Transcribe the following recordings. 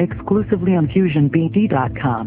exclusively on FusionBD.com.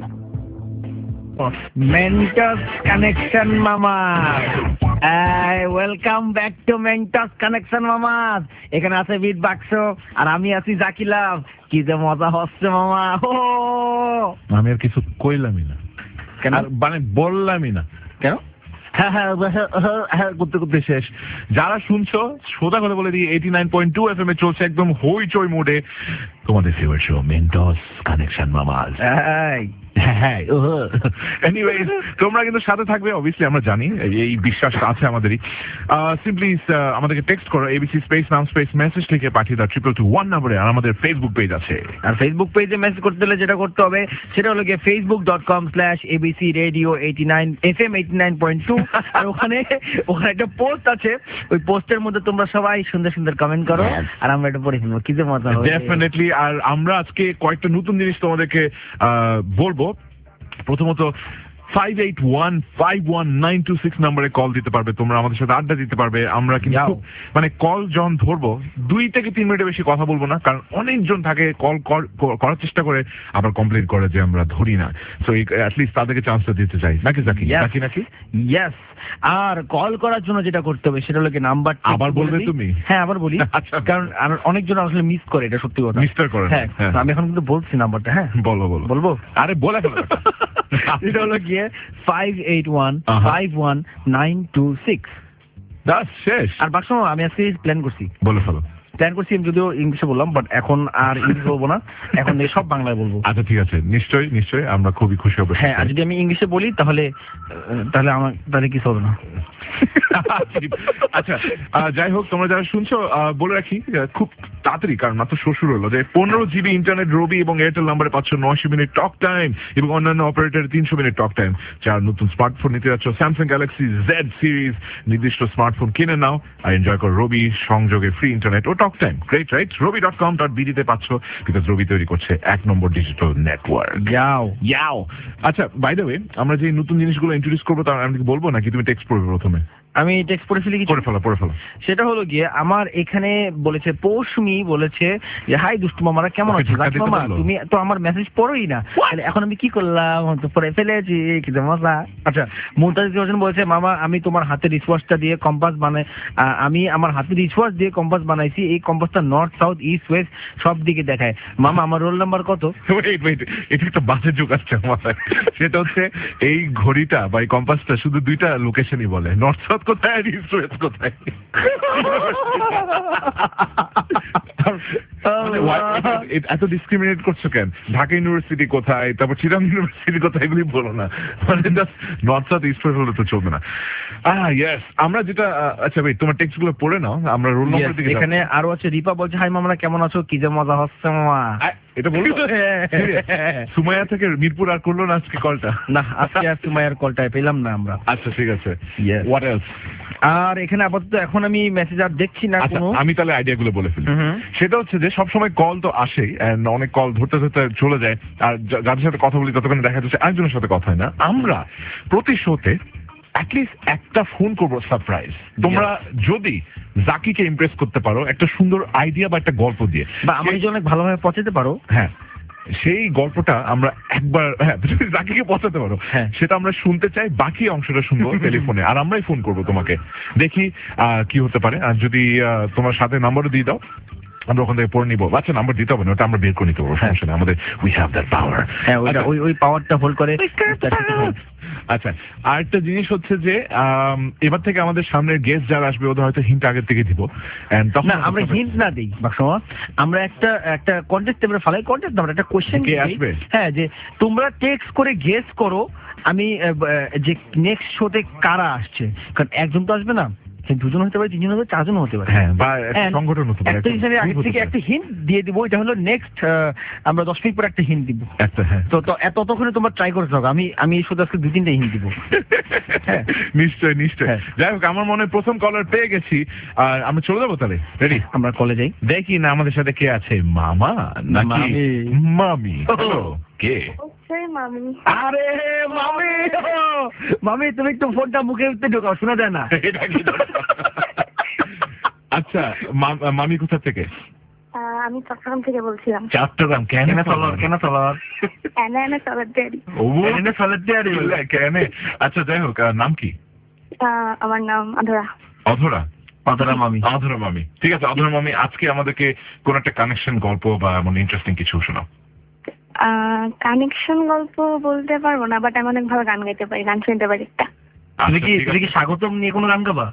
Mentos Connection Mamas. Welcome back to Mentos connection মামাস। এখানে আছে bit বাক্স আর আমি আছি জাকি লাভ। কি যে মজা হচ্ছে মামা। আমি আর কিছু কইলামই না, কেন? মানে বললামই না। কেন? হ্যাঁ করতে করতে শেষ। যারা শুনছো সোজা কথা বলে দিই, 89.2 FM এ চলছে একদম হইচই মোডে তোমাদের ফেভারিট শো মেন্টস কানেকশন মামাস। হ্যাঁ, এনিওয়েজ তোমরা কিন্তু সাথে থাকবে, অবভিয়াসলি আমরা জানি, এই বিশ্বাসটা আছে আমাদেরই। সিম্পলি আমাদেরকে টেক্সট করো এবিসি স্পেস নাম স্পেস মেসেজ লিখে পাঠিয়ে দাও 222 নম্বরে। আর আমাদের ফেসবুক পেজ আছে, আর ফেসবুক পেজে মেসেজ করতে হলে যেটা করতে হবে সেটা হলো গিয়ে facebook.com/abcradio89fm89.2। আর ওখানে একটা পোস্ট আছে, ওই পোস্টের মধ্যে তোমরা সবাই সুন্দর সুন্দর কমেন্ট করো আর আমরা এটা পড়ে শুনবো। কি যে মজা হবে ডেফিনেটলি। আর আমরা আজকে কয়েকটা নতুন জিনিস তোমাদেরকে বলবো। প্রথমত 58151926 নম্বরে কল দিতে পারবে, তোমরা আমাদের সাথে আড্ডা দিতে পারবে। আমরা কিন্তু মানে কল যখন ধরবো 2 থেকে 3 মিনিটের বেশি কথা বলবো না, কারণ অনেকজন থাকে কল করার চেষ্টা করে আবার কমপ্লেন করে যে আমরা ধরি না। সো অ্যাটলিস্ট তাদেরকে চান্সটা দিতে চাই, নাকি জাকি? নাকি ইয়েস। আর কল করার জন্য যেটা করতে হবে সেটা হলো কি নাম্বার আবার বলবে তুমি? হ্যাঁ আবার বলি, কারণ অনেকজন আসলে মিস করে, এটা সত্যি কথা, মিস্টার করে। হ্যাঁ আমি এখন কিন্তু বলছি নাম্বারটা। হ্যাঁ বলবো। আরে বলে ফেলো। এটা হলো গিয়ে 58151926। দাস শেষ। আর বাক্স আমি আজকে প্ল্যান করছি, বলে ফেলো। প্ল্যান করছি, আমি যদিও ইংলিশে বললাম, বাট এখন আর ইংলিশ বলবো না, এখন সব বাংলায় বলবো। আচ্ছা ঠিক আছে, নিশ্চয়ই আমরা খুবই খুশি হবো। হ্যাঁ, আর যদি আমি ইংলিশে বলি তাহলে তাহলে কিছু হবে না। আচ্ছা যাই হোক, তোমরা যারা শুনছো বলে রাখি খুব তাড়াতাড়ি, কারণ মাত্র শুরু হলো, যে 15 জিবি ইন্টারনেট রবি এবং এয়ারটেল নাম্বারে পাচ্ছ 900 মিনিট টক টাইম এবং অন্যান্য অপারেটর 300 মিনিট টক টাইম। যারা নতুন স্মার্টফোন নিতে যাচ্ছ, স্যামসাং গ্যালাক্সি জেড সিরিজ নির্দিষ্ট স্মার্টফোন কিনে নাও আর এনজয় করো রবি সংযোগে ফ্রি ইন্টারনেট ও talk time. Great, right? robi.com.bd তে পাচ্ছ, বিকজ রবি তৈরি করছে 1 নম্বর ডিজিটাল নেটওয়ার্ক। ইয়াও। আচ্ছা, বাই দ্য ওয়ে, আমরা যে নতুন জিনিসগুলো ইন্ট্রোডিউস করবো তার আমি বলবো নাকি তুমি টেক্সট পড়বে প্রথমে? আমি টেক্সট পড়ে ফেলি। পড়ে ফেলো। সেটা হলো গিয়ে আমার এখানে বলেছে পৌশমি বলেছে যে হাই দুষ্টু মামারা কেমন আছো? মামা তুমি তো আমার মেসেজ পড়োই না, এখন আমি কি করলাম? তো পড়ে ফেলেছি, কি মজা। আচ্ছা, মুমতাজ হোসেন বলেছে মামা আমি তোমার হাতের রিচওয়াশটা দিয়ে কম্পাস বানাই, আমি আমার হাতের রিচওয়াশ দিয়ে কম্পাস বানাইছি, এই কম্পাসটা নর্থ সাউথ ইস্ট ওয়েস্ট সব দিকে দেখায়। মামা আমার রোল নাম্বার কত? এটা একটা বাজে যোগ আসছে আমার। সেটা হচ্ছে এই ঘড়িটা বা এই কম্পাসটা শুধু 2টা লোকেশনই বলে, নর্থ সাউথ কোথায় আর ইস্ট ওয়েস্ট কোথায়। এত ডিসক্রিমিনেট করছো কেন? ঢাকা ইউনিভার্সিটি কোথায়, তারপর চিরাং ইউনিভার্সিটি কোথায়, এগুলি বলো না, মানে নর্থ সাউথ ইস্ট ওয়েস্ট হলে তো চলবে না। ইয়েস, আমরা যেটা, আচ্ছা ভাই তোমার টেক্সট গুলো পড়ে নাও, আমরা রোল নম্বর দিকে। এখানে আরো আছে, রিপা বলছে হাই মামা কেমন আছো? কি যে মজা হচ্ছে মামা। এটা বলবো? সুমাইয়া থেকে মিরপুর আর করলো না আজকে কলটা? না, আজকে আর সুমাইয়ার কলটা পেলাম না আমরা। আচ্ছা ঠিক আছে। What else? আর এখানে আপাতত এখন আমি মেসেজ আর দেখছি না কোনো। আমি তাহলে আইডিয়া গুলো বলে ফেলি। সেটা হচ্ছে যে সবসময় কল তো আসেই, অনেক কল ধরতে চলে যায়, আর যাদের সাথে কথা বলি ততক্ষণে দেখা যাচ্ছে আরেকজনের সাথে কথা হয় না। আমরা প্রতি শোতে অ্যাটলিস্ট একটা ফোন করবো সারপ্রাইজ। তোমরা যদি জাকিকে ইমপ্রেস করতে পারো একটা সুন্দর আইডিয়া বা একটা গল্প দিয়ে, বা আমার জন্য অনেক ভালোভাবে পৌঁছাতে পারো, হ্যাঁ, সেই গল্পটা আমরা একবার, হ্যাঁ জাকিকে পৌঁছাতে পারো, সেটা আমরা শুনতে চাই। বাকি অংশটা শুনবো টেলিফোনে, আর আমরাই ফোন করবো তোমাকে, দেখি কি হতে পারে। আর যদি তোমার সাথে নাম্বারও দিয়ে দাও, আমরা ওখান থেকে পড়ে নিবো। আচ্ছা, নাম্বার দিতে হবে না, ওটা আমরা বের করে নিতে পারবো, সমস্যা নেই, আমাদের উই হ্যাভ দ্যাট পাওয়ার। হ্যাঁ, ওই পাওয়ারটা হোল্ড করে। আচ্ছা, আরেকটা জিনিস হচ্ছে যে এবার থেকে আমাদের সামনের গেস্ট যারা আসবে ওদের হয়তো হিন্ট আগের থেকে দিব। না, আমরা হিন্ট না দিই বাক্সমা, আমরা একটা কন্টেস্ট আমরা ফালাই, কন্টেস্ট আমরা একটা কোশ্চেন আসবে। হ্যাঁ, যে তোমরা টেক্সট করে গেস করো আমি যে নেক্সট শোতে কারা আসছে, কারণ একজন তো আসবে না, 2জন হতে পারে, 3জন হতে পারে, 4জন হতে পারে, হ্যাঁ, বা সংগঠন হতে পারে। একটা হিন্ট দিয়ে দিব, এটা হলো নেক্সট আমরা 10 মিনিট পর একটা হিন্ট দিব একটা। হ্যাঁ, তো ততক্ষণে তোমরা ট্রাই করে থাকো, আমি শুধু আজকে 2-3টা হিন্ট দিব। নিশ্চয়। যাই হোক, আমার মনে প্রথম কলার পেয়ে গেছি, আর আমরা চলে যাবো তাহলে। রেডি? আমরা কলে যাই, দেখি না আমাদের সাথে কে আছে, মামা নাকি মামি? কে? আরে মামি, তুমি একটু ফোনটা মুখে ঢোকাও, শোনা যায় না। আচ্ছা, মামি কোথা থেকে? আমি চট্টগ্রাম থেকে বলছিলাম। চট্টগ্রাম কেন চলার এনে সলিডারি। ও এনে সলিডারি বলে কেন? আচ্ছা যাই হোক, নাম কি? আমার নাম অধরা। অধরা? অধরা মামি। অধরা মামি, ঠিক আছে। অধরা মামি, আজকে আমাদেরকে কোন একটা কানেকশন গল্প বা এমন ইন্টারেস্টিং কিছু শোনাও। কানেকশন গল্প বলতে পারবো না, বাট আমি অনেক ভালো গান গাইতে পারি, গান শুনতে পারি একটা। তুমি কি স্বাগতম নিয়ে কোনো গান গাবা?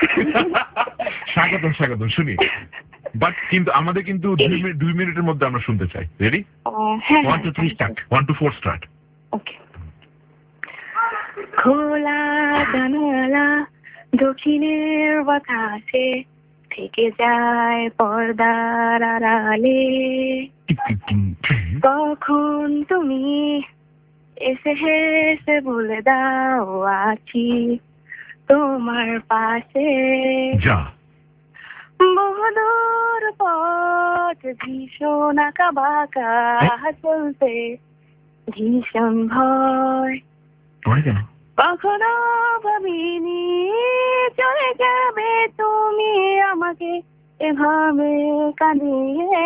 স্বাগতম শুনি, বাট কিন্তু আমাদের কিন্তু 2 মিনিটের মধ্যে আমরা শুনতে চাই। রেডি? হ্যাঁ, 1 2 3 স্টার্ট। 1 2 4 স্টার্ট। ওকে। খোলা জানালা দক্ষিণের বাতাসে থেকে যায় পর্দার আড়ালে, কখন তুমি এসে হেসে বলে দাও আছি তোমার পাশে। যা বহুদূর পথ ভীষণ আঁকা বাঁকা চলতে ভীষণ ভয়, কখনো ভাবিনি চলে যাবে তুমি আমাকে এভাবে কাঁদিয়ে,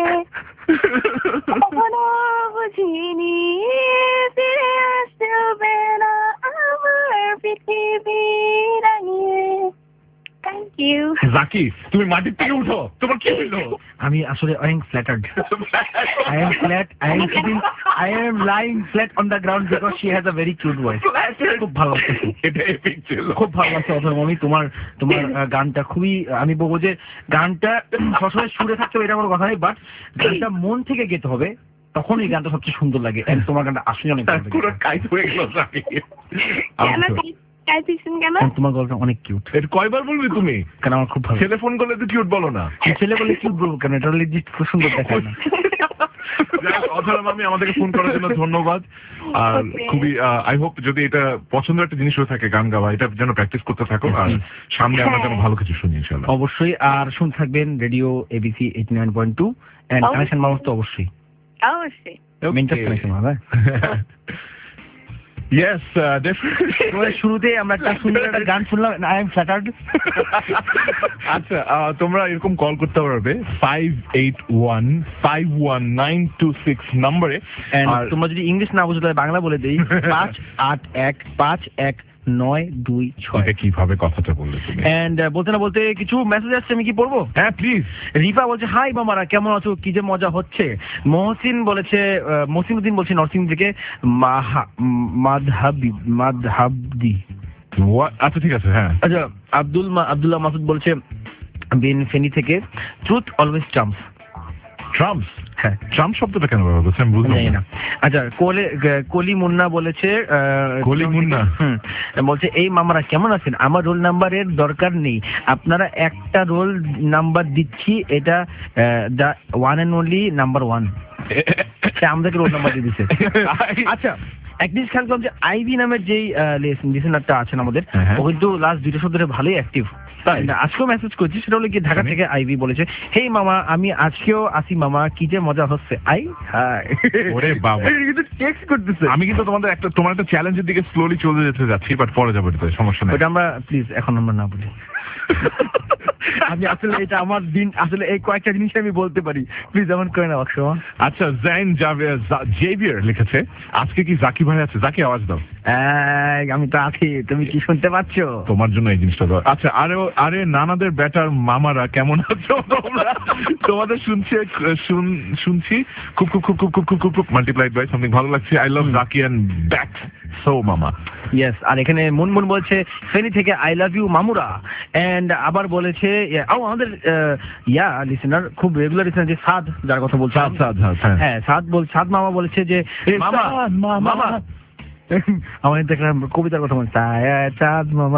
কখনো বুঝিনি ফিরে আসবে না আমার পৃথিবী রাঙিয়ে। Thank you. জাকি, তুমি মাটির থেকে উঠো, তোমার কি হইলো? আমি আসলে অনেক ফ্ল্যাটার্ড। I am lying flat on the ground because she has a very cute voice. খুব ভালো লাগছে, এটা এপিক ছিল, খুব ভালো লাগছে অথবা মামি। তোমার গানটা খুবই, আমি বলবো যে গানটা সবসময় সুরে থাকতে হবে এটা কোনো কথা নেই, বাট গানটা মন থেকে গেতে হবে, তখন এই গানটা সবচেয়ে সুন্দর লাগে। তোমার গানটা আসলে অনেক ভালো লাগে। পুরো কাইট হয়ে গেল জাকি। তোমার গল্পটা অনেক কিউট। এটা কয়বার বলবি তুমি? কেন আমার খুব ভালো। ছেলে ফোন করলে তো কিউট বলো না। ছেলে বলে কিউট বলবো কেন? এটা লিজিট খুব সুন্দর দেখায় না। অধরা মামি, আমাদেরকে ফোন করার জন্য ধন্যবাদ। আর খুবই আই হোপ যদি এটা পছন্দের একটা জিনিস হয়ে থাকে গান গাওয়া, এটা যেন প্র্যাকটিস করতে থাকো, আর সামনে আমরা যেন ভালো কিছু শুনি ইনশাআল্লাহ। অবশ্যই। আর শুনতে থাকবেন রেডিও এবিসি 89.2 এন্ড কানেকশন মানুষ তো অবশ্যই মেন্টাল কানেকশন হবে। Yes, definitely. শুরুতে আমরা একটা সুন্দর একটা গান শুনলাম, আই এম ফ্ল্যাটার্ড। আচ্ছা, তোমরা এরকম কল করতে পারবে 581519226 নম্বরে। আর তোমরা যদি ইংলিশ না বুঝো তাহলে বাংলা বলে দেই, 58151926। কিভাবে কথাটা বললে তুমি? এন্ড বলতে না বলতে কিছু মেসেজ আসছে, আমি কি পড়বো? হ্যাঁ প্লিজ। রিপা বলছে, হাই মামারা, কেমন আছো? কি যে মজা হচ্ছে। মহসিন বলেছে, মহসিনুদ্দিন বলছে নরসিংহ থেকে, মাদহাবদি। আচ্ছা ঠিক আছে, হ্যাঁ। আচ্ছা, আব্দুল্লাহ মাসুদ বলছে বিন ফেনী থেকে, ট্রুথ অলওয়েজ ট্রাম্পস। ট্রাম্পস? হ্যাঁ, ট্রাম্প শব্দটা কেন ব্যবহার করছেন বুঝলাম না। আচ্ছা, কলি মুন্না বলেছে, কলি মুন্না বলছে, এই মামারা কেমন আছেন? আমার রোল নাম্বারের দরকার নেই, আপনারা একটা রোল নাম্বার দিচ্ছি, এটা the one and only number 1। আমাদেরকে রোল নাম্বার দিয়ে দিচ্ছে। আচ্ছা, এক জিনিস খেয়াল করলাম যে আইভি নামের যেই লিসেনারটা আছেন আমাদের, ও কিন্তু লাস্ট 2 বছর ধরে ভালোই অ্যাক্টিভ। আজকেও মেসেজ করছি, সেটা হলো কি ঢাকা থেকে আইভি বলেছে, হেই মামা, আমি আজকেও আসি মামা, কি যে মজা হচ্ছে। ওরে বাবা, কিন্তু টেক্সট করতেছে। আমি কিন্তু তোমার একটা চ্যালেঞ্জের দিকে স্লোলি চলে যেতে যাচ্ছি, বাট পরে যাবো, এটা সমস্যা নেই। ওটা আমরা প্লিজ এখন আমরা না বলি। আমি আসলে এটা আমার দিন, আসলে এই কয়েকটা জিনিস আমি বলতে পারি, প্লিজ এমন করে না বাক্স। আচ্ছা, জাইন জেভিয়ার লিখেছে, আজকে কি জাকি ভাই আছে? জাকি আওয়াজ দাও। আমি তো আছি, তুমি কি শুনতে পাচ্ছ? তোমার জন্য এই জিনিসটা দাও। আচ্ছা, আরে নানাদের বেটার মামারা কেমন আছো তোমরা? তোমাদের শুনছি খুব খুব খুব খুব খুব খুব খুব খুব মাল্টিপ্লাইড বাই সামথিং ভালো লাগছে। I love Zaki and back so মামা। ইয়েস। আর এখানে মুনমুন বলছে ফেনী থেকে, আই লাভ ইউ মামুরা। এন্ড আবার বলেছে আমাদের লিসেনার, খুব রেগুলার লিসেনার, যে সাদ, যার কথা বলছে, হ্যাঁ সাদ মামা বলেছে যে মামা, আমাদের দেখলাম কবিতার কথা বলছে, চাঁদ মামা,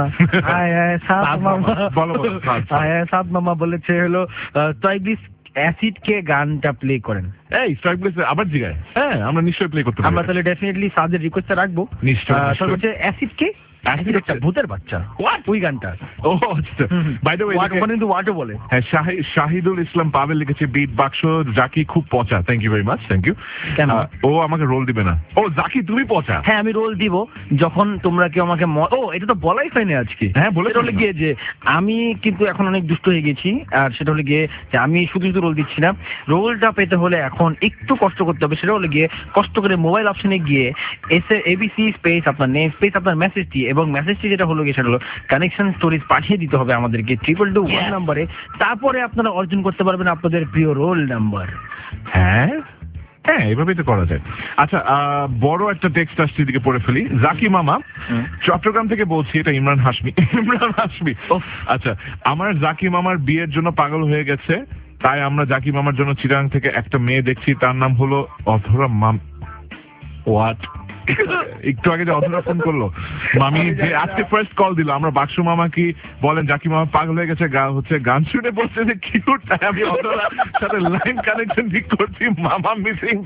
সাদ মামা বলেছে হলো টয়বিস অ্যাসিড কে গানটা প্লে করেন। এই স্ট্রাইক প্লেস আবার জিগায়। হ্যাঁ, আমরা নিশ্চয়ই প্লে করতে পারি। আমরা তাহলে ডেফিনেটলি সাদের রিকোয়েস্টটা রাখবো। নিশ্চয়ই। তাহলে হচ্ছে অ্যাসিড কে ভূতের বাচ্চা ওই গানটা। ও আচ্ছা, বাই দ্য ওয়ে ওখানে কিন্তু ওয়াটও বলে। হ্যাঁ, শাহিদুল ইসলাম পাবেল লিখেছে বিট বাক্স জাকি খুব পচা। Thank you very much, thank you. কেন ও আমাকে রোল দিবে না? ও জাকি তুমি পচা? হ্যাঁ আমি রোল দিব যখন তোমরা কেউ আমাকে ও এটা তো বলাই হয়নি আজকে। হ্যাঁ বলে হলে গিয়ে যে আমি কিন্তু এখন অনেক দুষ্ট হয়ে গেছি, আর সেটা হলে গিয়ে যে আমি শুধু শুধু রোল দিচ্ছি না, রোলটা পেতে হলে এখন একটু কষ্ট করতে হবে। সেটা হলে গিয়ে কষ্ট করে মোবাইল অপশনে গিয়ে ABC স্পেস আপনার নেম স্পেস আপনার মেসেজটি, এবং মেসেজটি যেটা হলো গিয়ে সেটা হলো কানেকশন স্টোরিজ পাঠিয়ে দিতে হবে আমাদেরকে 222 নাম্বারে। তারপরে আপনারা অর্জন করতে পারবেন আপনাদের প্রিয় রোল নাম্বার। হ্যাঁ হ্যাঁ, এভাবেই তো করা যায়। আচ্ছা, বড় একটা টেক্সট আসছে, এদিকে পড়ে ফেলি। জাকি মামা চট্টগ্রাম থেকে বলছি, এটা ইমরান হাশমি। আচ্ছা, আমার জাকি মামার বিয়ের জন্য পাগল হয়ে গেছে, তাই আমরা জাকি মামার জন্য চিরাং থেকে একটা মেয়ে দেখছি, তার নাম হলো অধরা মাম। হোয়াট? একটু আগে যে অধরা ফোন করলো মামি, যে আজকে ফার্স্ট কল দিল, আমরা বাক্সু মামা কি বলেন জাকি মামা পাগল হয়ে গেছে, গান শুনে বলছে যে কিউট, তাই আমি অধরার সাথে লাইন কানেকশন ঠিক করছি, মামা মিসিং।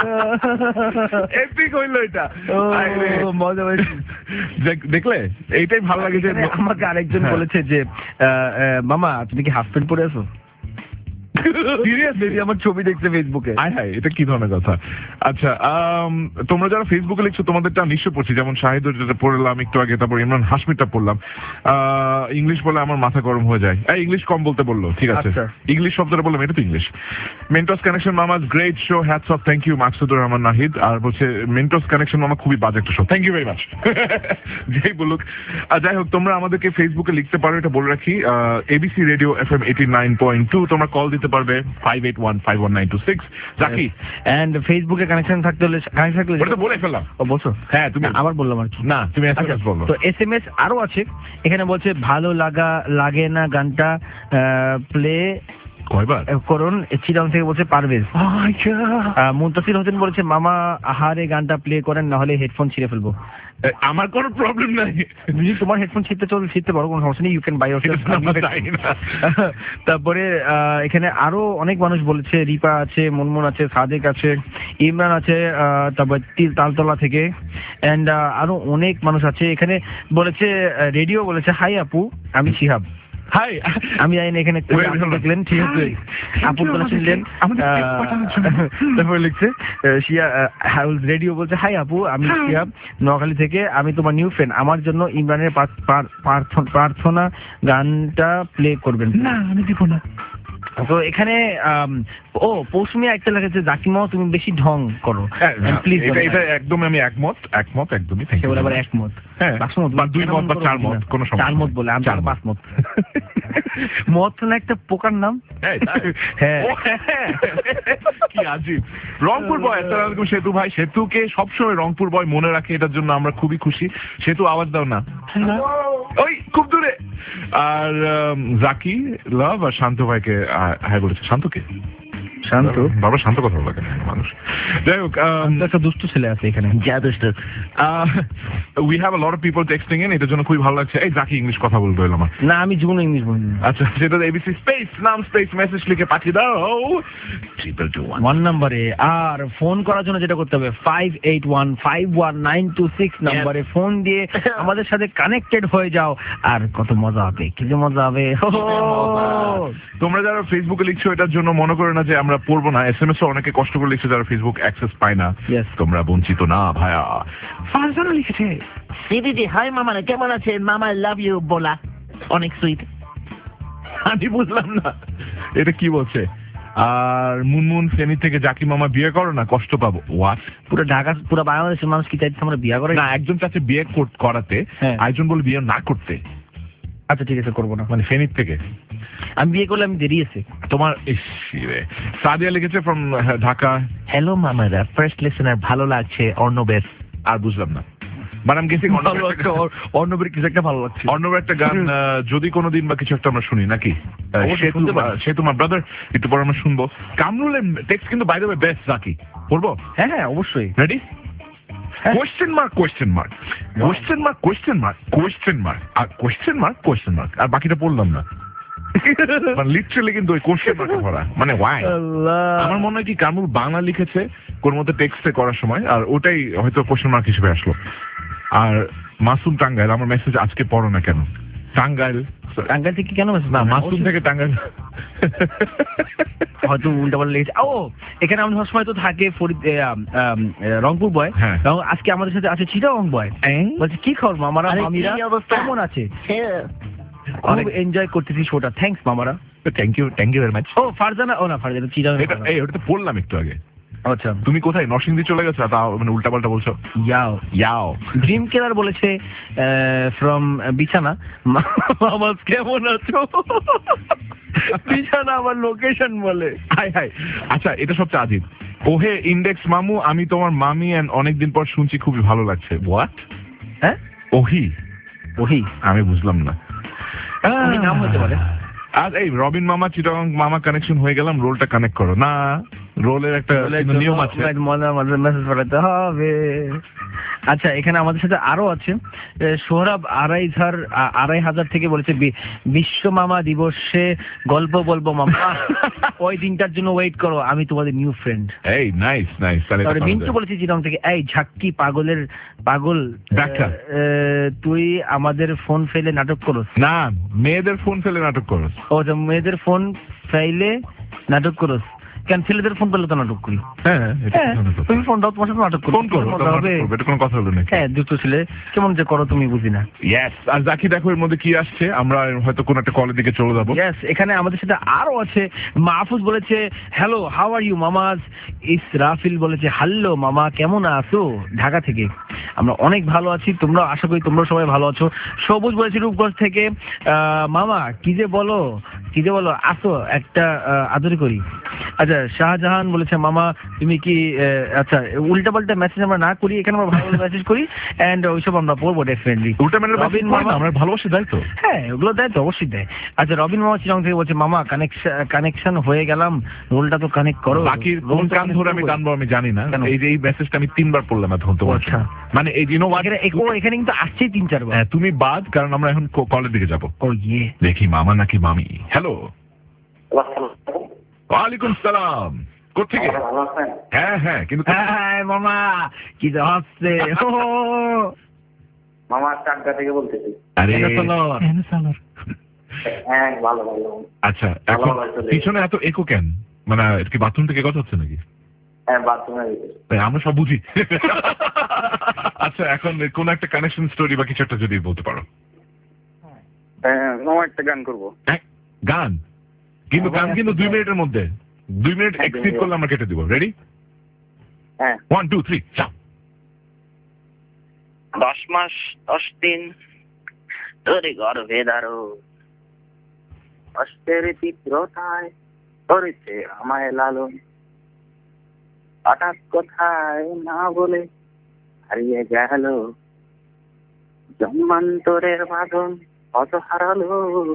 এপিক হইলো এটা, মজা হয়েছে। দেখলে এইটাই ভালো লাগে যে আমাকে আরেকজন বলেছে যে মামা তুমি কি হাফ প্যান্ট পরে আছো? সিরিয়াসলি আমার ছবি দেখতে ফেসবুকে। হ্যাঁ, এটা কি ধরনের কথা? আচ্ছা, তোমরা যারা ফেসবুকে লিখছো তোমাদেরটা নিশ্চয় পড়ছি, যেমন শাহিদুর যেটা পড়লাম একটু আগে, তারপর ইমরান হাশমিটা পড়লাম। ইংলিশ বলে আমার মাথা গরম হয়ে যায়। ইংলিশ কম বলতে বললো, ঠিক আছে, ইংলিশ শব্দটা বললাম, এটা তো ইংলিশ। মেন্টস কানেকশন মামা great show, hats off, thank you Maksudur Rahman Nahid. আর বলছে মেন্টস কানেকশন মামা খুবই বাজে একটা show, thank you very much. যাই বলুক, যাই হোক, তোমরা আমাদেরকে ফেসবুকে লিখতে পারো, এটা বলে রাখি, ABC রেডিও FM 89.2, তোমরা কল দিতে পারবে 5815192 জাকি। এন্ড ফেসবুকে কানেকশন থাকতে হলে ওটা তো বলে ফেললাম। ও বলছো? হ্যাঁ, তুমি আবার বললাম আর কি। না, তুমি SMS বলো। তো SMS আরো আছে, এখানে বলছে ভালো লাগে না গানটা প্লে কয়বার করুন, চিরাং থেকে বলছে পারভেজ। মুনতাসির হোসেন বলেছে মামা আহারে গানটা প্লে করেন, না হলে হেডফোন ছিঁড়ে ফেলবো। আমার কোনো প্রবলেম নাই, যদি তোমার হেডফোন ছিঁড়তে পারো, কোনো সমস্যা নেই, ইউ ক্যান বাই ইয়োরসেলফ। তারপরে এখানে আরো অনেক মানুষ বলেছে, রিপা আছে, মুনমুন আছে, সাদেক আছে, ইমরান আছে, তারপর তালতলা থেকে, এন্ড আরো অনেক মানুষ আছে। এখানে বলেছে রেডিও বলেছে হাই আপু আমি শিহাব। হাই, আমি জানি না এখানে দেখলেন, ঠিক আছে, আপুর কথা শুনলেন। তারপরে লিখছে রেডিও বলছে হাই আপু আমি শিহাব নোয়াখালী থেকে, আমি তোমার নিউ ফ্রেন্ড, আমার জন্য ইমরানের প্রার্থনা গানটা প্লে করবেন। না আমি দিব না। তো এখানে পৌসুমি একটা লেগেছে, জাকিমা তুমি বেশি ঢং করো প্লিজ। এটা একদম আমি একমত, একদমই। সেগুলো আবার একমত, হ্যাঁ, বা দুই মত বা চার মত, কোনো সমস্যা। চার মত বলে আমি পাঁচ মত। মত না একটা পোকার নাম। হ্যাঁ, কি আজিব। রংপুর বয়, আসসালামু আলাইকুম সেতু ভাই। সেতুকে সবসময় রংপুর বয় মনে রাখে, এটার জন্য আমরা খুবই খুশি। সেতু আওয়াজ দাও না, ওই খুব দূরে। আর জাকি লাভ আর শান্ত ভাইকে হাই বলেছে। শান্তকে শান্ত, বাবা শান্ত কথা বলা কেন মানুষ? যাই হোক, একটা দুষ্ট ছেলে আছে এখানে, যা দুষ্ট। We have a lot of people texting in, এটার জন্য খুবই ভালো লাগছে। এই জাকি ইংলিশ কথা বলবে আমার? না, আমি জীবনে ইংলিশ বলি না। আচ্ছা, সেটা ABC স্পেস নাম স্পেস মেসেজ লিখে পাঠিয়ে দাও 1 নম্বরে। আর ফোন করার জন্য যেটা করতে হবে 5815192 নম্বরে ফোন দিয়ে আমাদের সাথে কানেক্টেড হয়ে যাও। আর কত মজা হবে, কি যে মজা হবে। তোমরা যারা ফেসবুকে লিখছো এটার জন্য মনে করো না যে আমরা পড়বো না। SMS ও অনেকে কষ্ট করে লিখছে যারা ফেসবুক অ্যাক্সেস পায় না। তোমরা বঞ্চিত না ভাইয়া। ফারজানা লিখেছে, দিদি হাই মামা, কেমন আছেন মামা, লাভ ইউ বলা অনেক সুইট। আমি বুঝলাম না এটা কি বলছে। আর মুনমুন ফেনী থেকে, জাকি মামা বিয়ে করো না কষ্ট পাবো। ওয়াট? পুরো ঢাকা পুরো বাংলাদেশের মানুষ কি চাইছে আমরা বিয়ে করে? না, একজন চাচ্ছে বিয়ে করাতে, আরেকজন বলে বিয়ে না করতে। আচ্ছা ঠিক আছে, করবো না। মানে ফেনীর থেকে আমি বিয়ে করলে আমি দেরি আছে তোমার। সাদিয়া লিখেছে ফ্রম ঢাকা, হ্যালো মামারা, ফার্স্ট লিসেনার ভালো লাগছে অর্ণবের। আর বুঝলাম না, মানে আমি গেছি অর্ণবের কিছু একটা ভালো লাগছে। অর্ণবের একটা গান যদি কোনোদিন বা কিছু একটা আমরা শুনি নাকি, সে তোমার ব্রাদার, একটু পরে আমরা শুনবো। কামরুলের টেক্সট কিন্তু বাইরে বেস্ট। জাকি পড়বো? হ্যাঁ হ্যাঁ অবশ্যই। Ready? Question mark question mark question mark question mark question mark আর কোয়েশ্চেন মার্ক কোয়েশ্চেন মার্ক, আর বাকিটা পড়লাম না। মানে লিটারালি কিন্তু ওই কোয়েশ্চেন মার্কে ভরা, মানে ওয়াই। আমার মনে হয় কি কামরুল বাংলা লিখেছে কোন মধ্যে টেক্সটে করার সময়, আর ওটাই হয়তো কোয়েশ্চেন মার্ক হিসেবে আসলো। আর মাসুম টাঙ্গাইল, আমার মেসেজ আজকে পড়ো না কেন? টাঙ্গাইল থেকে কেন মেসেজ? না, মাসুম থেকে টাঙ্গাইল হয়তো উল্টাপাল্টা লেগেছে। ও, এখানে আমাদের সবসময় তো থাকে রংপুর বয়, আজকে আমাদের সাথে আছে চিটাগং বয়। বলছে কি খবর মামারা, মামিরা কেমন আছে? অনেক এনজয় করতেছি শোটা, থ্যাঙ্কস মামারা। Thank you very much. ও ফারজানা, ও না ফারজানা, চিটাগং। ওটা তো বললাম একটু আগে। আচ্ছা, তুমি কোথায় নরসিংদী চলে গেছো? তা মানে উল্টাপাল্টা বলছো। ইয়াও ড্রিম কিলার বলেছে ফ্রম বিছানা, মামা কেমন আছো? বিছানা আমার লোকেশন বলে। Hi hi. আচ্ছা, এটা সবচেয়ে আজিব। ওহে ইন্ডেক্স মামু, আমি তোমার মামি এন্ড অনেকদিন পর শুনছি, খুবই ভালো লাগছে। হোয়াট? হ্যাঁ, ওহি আমি বুঝলাম না। নাম হতে পারে। আর এই রবিন মামা চিটাগং মামা কানেকশন হয়ে গেলাম, রোলটা কানেক্ট করো না। রোলের একটা নিয়ম আছে, মেসেজ পাঠাতে হবে। আচ্ছা, এখানে আমাদের সাথে আরো আছে সোহরাব 2,500 থেকে বলেছে বিশ্ব মামা দিবসে গল্প বলবো মামা, ওই দিনটার জন্য ওয়েট করো, আমি তোমাদের নিউ ফ্রেন্ড। এই নাইস। তাহলে মিন্টু বলেছে চিটাগং থেকে, এই ঝাক্কি পাগল ব্যাখ্যা, তুই আমাদের ফোন ফেলে নাটক করস না, মেয়েদের ফোন ফেলে নাটক করস। ও, মেয়েদের ফোন ফেলে নাটক করস কেন? ছেলেদের ফোন পেলে তো নাটক করি। তুমি ফোন দাও, তোমার সাথে নাটক করো। এটা কোনো কথা হলো না। হ্যাঁ, দুটো ছেলে কেমন যে করো তুমি বুঝি না। ইয়েস। আর জাকি দেখো এর মধ্যে কি আসছে, আমরা হয়তো কোন একটা কলের দিকে চলে যাবো। ইয়েস, এখানে আমাদের সাথে আরো আছে। মাহফুজ বলেছে হ্যালো, হাউ আর ইউ মামাজ। ইসরাফিল বলেছে হ্যালো মামা, কেমন আছো? ঢাকা থেকে আমরা অনেক ভালো আছি, তোমরা আশা করি তোমরা সবাই ভালো আছো। সবুজ বলেছে রূপগঞ্জ থেকে, মামা কি যে বলো আসো একটা আদর করি। আচ্ছা, শাহজাহান বলেছে মামা তুমি কি, আচ্ছা উল্টাপাল্টা মেসেজ আমরা না করি, এখানে আমরা ভালো মেসেজ করি এন্ড ওইসব আমরা পড়বো ডেফিনেটলি। রবিন মামা আমরা ভালোবাসা দেয় তো, হ্যাঁ ওগুলো দেয় তো, অবশ্যই দেয়। আচ্ছা, রবিন মামা চিরং থেকে বলছে মামা কানেকশন হয়ে গেলাম, রোলটা তো কানেক্ট করো। বাকির কোন কান ধরে আমি টানবো আমি জানি না। এই মেসেজটা আমি 3বার পড়লাম এখন তোমার। আচ্ছা, মানে এই এখানে কিন্তু আসছেই 3-4 বার। তুমি বাদ, কারণ আমরা এখন কলের দিকে যাবো। ও ইয়ে, দেখি মামা নাকি মামি। হ্যালো, ওয়ালাইকুম সালাম। কোথেকে? হ্যাঁ কিন্তু মামা কি যে হচ্ছে মামা চাকদা থেকে বলতেছি। আরে হ্যাঁ, ভালো। আচ্ছা, এখন পিছনে এত একো কেন? মানে কি বাথরুম থেকে কথা হচ্ছে নাকি? হ্যাঁ, বাথরুমে আমরা সব বুঝি। আচ্ছা, এখন কোন একটা কানেকশন স্টোরি বা কিছু একটা যদি বলতে পারো। মামা একটা গান করবো। গান কিন্তু 2 মিনিটের মধ্যে, 2 মিনিট এক্সিড করলে আমরা কেটে দিব। রেডি? হ্যাঁ, 1 2 3 চাও। 10 মাস 10 দিন তোরে গর্ভে ধারো, কষ্টের তীব্রতায় করেছে আমায় লালন, হঠাৎ কোথায় না বলে হারিয়ে গেল, জন্মান্তরের বাঁধন কত হারালো,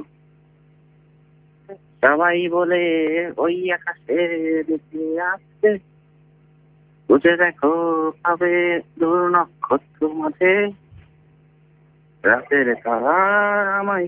সবাই বলে ওই আকাশে দেখে আসছে, বুঝে দেখো পাবে দূর নক্ষত্র মাঝে, রাতের তারা আমায়।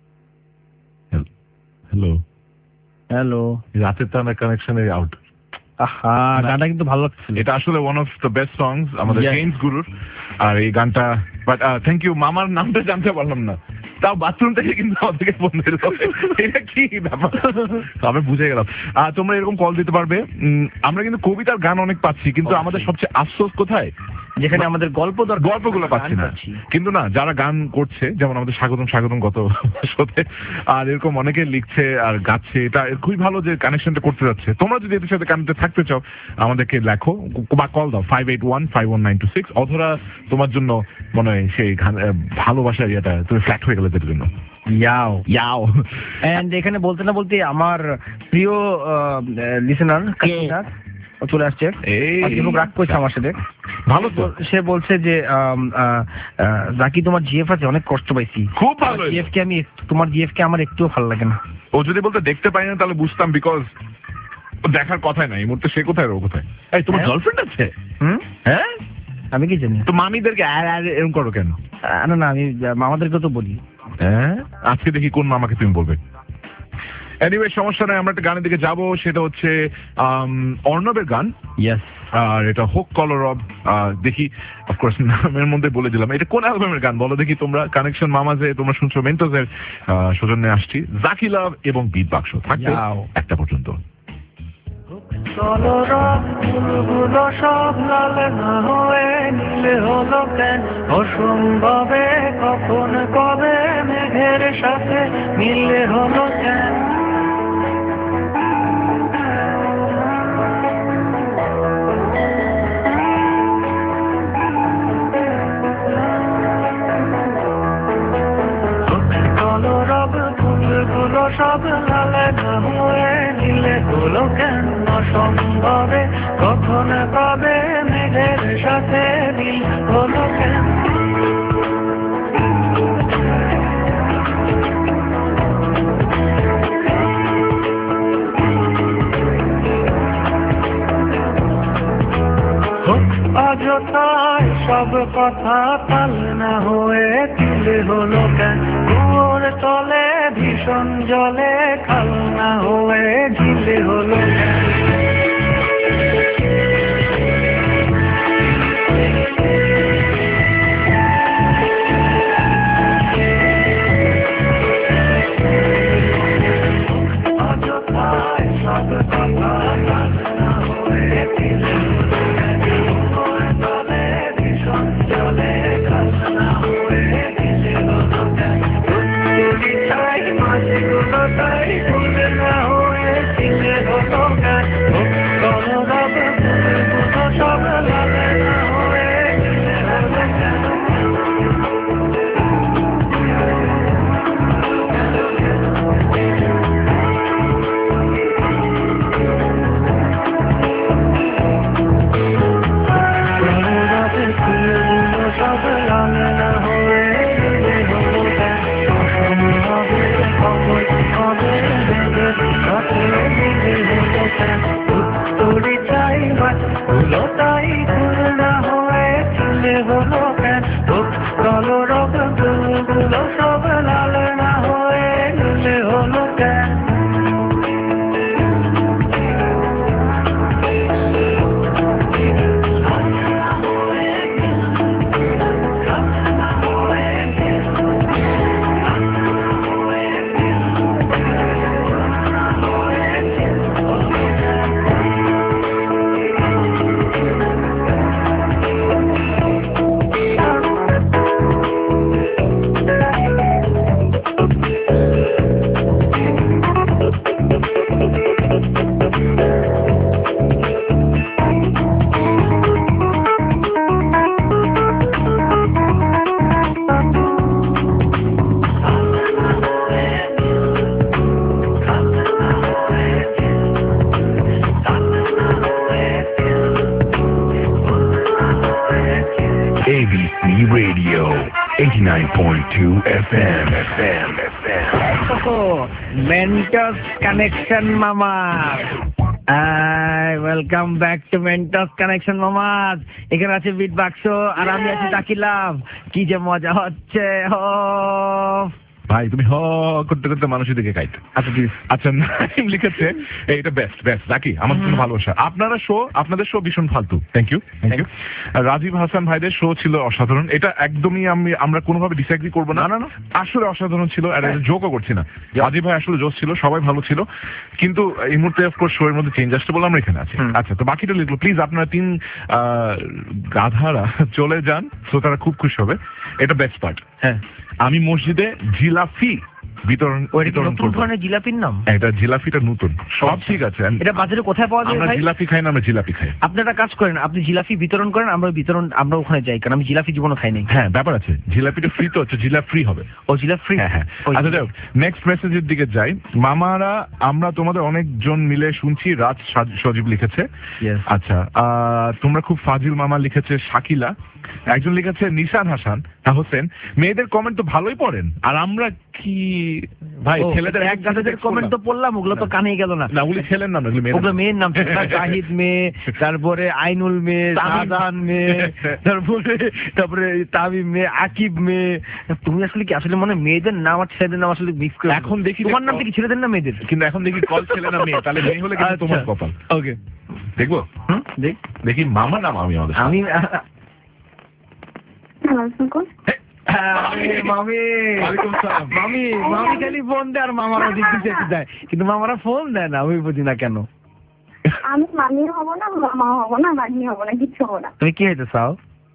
হ্যালো, রাতের তারা কানেকশনে আউট। গানটা কিন্তু ভালো লাগছে। এটা আসলে one of the best songs আমাদের জেমস গুরুর। আর এই গানটা, বাট থ্যাংক ইউ। মামার নামটা জানতে পারলাম না, তাও বাথরুম থেকে কিন্তু আমাদেরকে ফোন দিতে হবে। এটা কি ব্যাপার? আমি বুঝে গেলাম। তোমরা এরকম কল দিতে পারবে। আমরা কিন্তু কবিতার গান অনেক পাচ্ছি, কিন্তু আমাদের সবচেয়ে আফসোস কোথায়, যেখানে আমাদের গল্পগুলো পাচ্ছি না। কিন্তু না, যারা গান করছে, যেমন আমাদের স্বাগতম গত শোতে, আর এরকম অনেকে লিখছে আর গাচ্ছে, এটা খুবই ভালো যে কানেকশনটা করতে যাচ্ছে। তোমরা যদি এদের সাথে কানেক্টে থাকতে চাও, আমাদেরকে লেখো বা কল দাও 581-51926। অথবা তোমার জন্য মনে হয় সেই ভালোবাসার ইয়েটা তুমি ফ্ল্যাট হয়ে গেলে এদের জন্য। ইয়াও। এন্ড এখানে বলতে না বলতে আমার প্রিয় লিসেনার চলে আসছে, খুব রাগ করছে আমার সাথে। ভালো তো, সে বলছে যে জাকি তোমার জিএফ আছে, অনেক কষ্ট পাইছি। খুব ভালো। তোমার জিএফ কে আমার একটুও ভালো লাগে না। ও যদি বলতে দেখতে পাই না তাহলে বুঝতাম, বিকজ দেখার কথাই নাই এই মুহূর্তে। সে কোথায়, ও কোথায়? এই তোমার গার্লফ্রেন্ড আছে? হ্যাঁ, আমি কি জানি। তো মামিদেরকে এরকম করো কেন? না, আমি মামাদেরকে তো বলি। হ্যাঁ, আজকে দেখি কোন মামাকে তুমি বলবে। এনিওয়ে, সমস্যা নাই, আমরা একটা গানের দিকে যাবো। সেটা হচ্ছে অর্ণবের গান। ইয়েস। আর এটা হোক কলরব। দেখি অফকোর্স নামের মধ্যে বলে দিলাম এটা কোন অ্যালবামের গান বলো দেখি তোমরা। কানেকশন মামাজে তোমরা শুনছো মেন্টসের সৌজন্যে আসছি জাকি লাভ এবং বিট বাক্স থাকবে একটা পর্যন্ত। ফুলগুলো সব লাল না হয়ে নীলে হলো কেন অসম্ভবে কখন কবে মেঘের সাথে মিলে হলো কেন ফুলগুলো সব লাল না হয়ে নীলে হলো কেন অসম্ভবে কখন কবে মেঘের সাথে মিল হলো কেন অযথায় সব কথা তাল না হয়ে তিলে হলো কেন কুয়োর তলে ভীষণ জলে খাল না হয়ে ঝিলে হলো কেন অযথায় সব কথা তাল না হয়ে তিলে হলো কেন কুয়োর তলে ভীষণ জলে খাল না হয়ে ঝিলে হলো কেন মাছগুলো তাই ফুল না হয়ে তিলে হলো কেন কলরব ফুলগুলো সব লাল না হয়ে তিলে হলো কেন সব লাল না হয়ে তিলে হলো কেন অসম্ভবে কখন কবে মেঘের সাথে মিলে হলো কেন উত্তরে চাই মাছগুলো তাই ফুল না হয়ে তিলে হলো কেন কলরব ফুলগুলো সব লাল না হয়ে তিলে হলো কেন ABC Radio 89.2 FM. Mentos connection মামা welcome back to Mentos connection মামা। এখানে আছে বিট বাক্স আর আমি আছি জাকি লাভ। কি যে মজা হচ্ছে ভাই তুমি হ করতে করতে মানুষের দিকে কাইট। আচ্ছা প্লিজ। আচ্ছা নাইম লিখেছে এটা বেস্ট বেস্ট জাকি আমার জন্য ভালোবাসা আপনাদের শো ভীষণ ফালতু। Thank you. রাজীব হাসান ভাইদের শো ছিল অসাধারণ। এটা একদমই আমরা কোনোভাবে ডিসএগ্রি করবো না। না আসলে অসাধারণ ছিল আর জোকও করছি না। রাজীব ভাই আসলে জোশ ছিল, সবাই ভালো ছিল, কিন্তু এই মুহূর্তে অফকোর্স শো এর মধ্যে চেঞ্জ আসতে বলে আমরা এখানে আছি। আচ্ছা তো বাকিটা লিখলো প্লিজ আপনারা 3 গাধারা চলে যান, তো তারা খুব খুশি হবে। এটা বেস্ট পার্ট। হ্যাঁ আমি মসজিদে জিলাপি বিতরণ ধরনের জিলাপির নাম এটা জিলাপিটা নতুন সব ঠিক আছে। এটা বাজারে কোথায় পাওয়া যায়? আমরা জিলাপি খাই না, আমরা জিলাপি খাই। আপনারা কাজ করেন, আপনি জিলাপি বিতরণ করেন, আমরা ওখানে যাই, কারণ আমি জিলাপি জীবনে খাই নাই। হ্যাঁ ব্যাপার আছে, জিলাপিটা ফ্রি তো হচ্ছে, জিলাপ ফ্রি হবে। ও জিলাপ ফ্রি। হ্যাঁ আচ্ছা যাও নেক্সট মেসেজের দিকে যাই। মামারা আমরা তোমাদের অনেকজন মিলে শুনছি, রাজ সজীব লিখেছে। আচ্ছা তোমরা খুব ফাজিল মামা লিখেছে শাকিলা। একজন লিখেছে নিশান হোসেন, মেয়েদের কমেন্ট তো ভালোই পড়েন আর আমরা কি ভাই ছেলেদের এক গাছের কমেন্ট তো পড়লাম, ওগুলো তো কানেই গেল না। ওগুলি ছেলের নাম, ওগুলো মেয়ের নাম ছিল। জাহিদ মেয়ে, তারপরে আইনুল মেয়ে, শাহজাহান মেয়ে, তারপরে তামিম মেয়ে, আকিব মেয়ে। তুমি আসলে কি আসলে মনে মেয়েদের নাম আর ছেলেদের নাম আসলে মিক্স করে? এখন দেখি তোমার নাম কি ছেলেদের না মেয়েদের? কিন্তু এখন দেখি কল ছেলে না মেয়ে, তাহলে মেয়ে হলে কিন্তু তোমার কপাল। ওকে, দেখবো দেখি মামার নাম আমি আমি মামি খালি ফোন দেয় আর মামারা দেয়, কিন্তু মামারা ফোন দেয় না, আমি বুঝি না কেন। আমি মামি হব না, মামা হব না, মামি হব না, কিচ্ছু হবো না। তুমি কি হইতে চাও?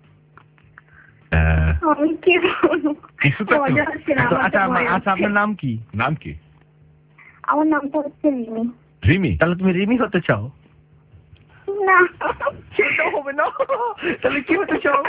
আমি কি আচ্ছা, আপনার নাম কি? নাম কি? আমার নামটা হচ্ছে রিমি। রিমি? তাহলে তুমি রিমি হতে চাও? না, সেটা হবে না। তাহলে কি হতে চাও?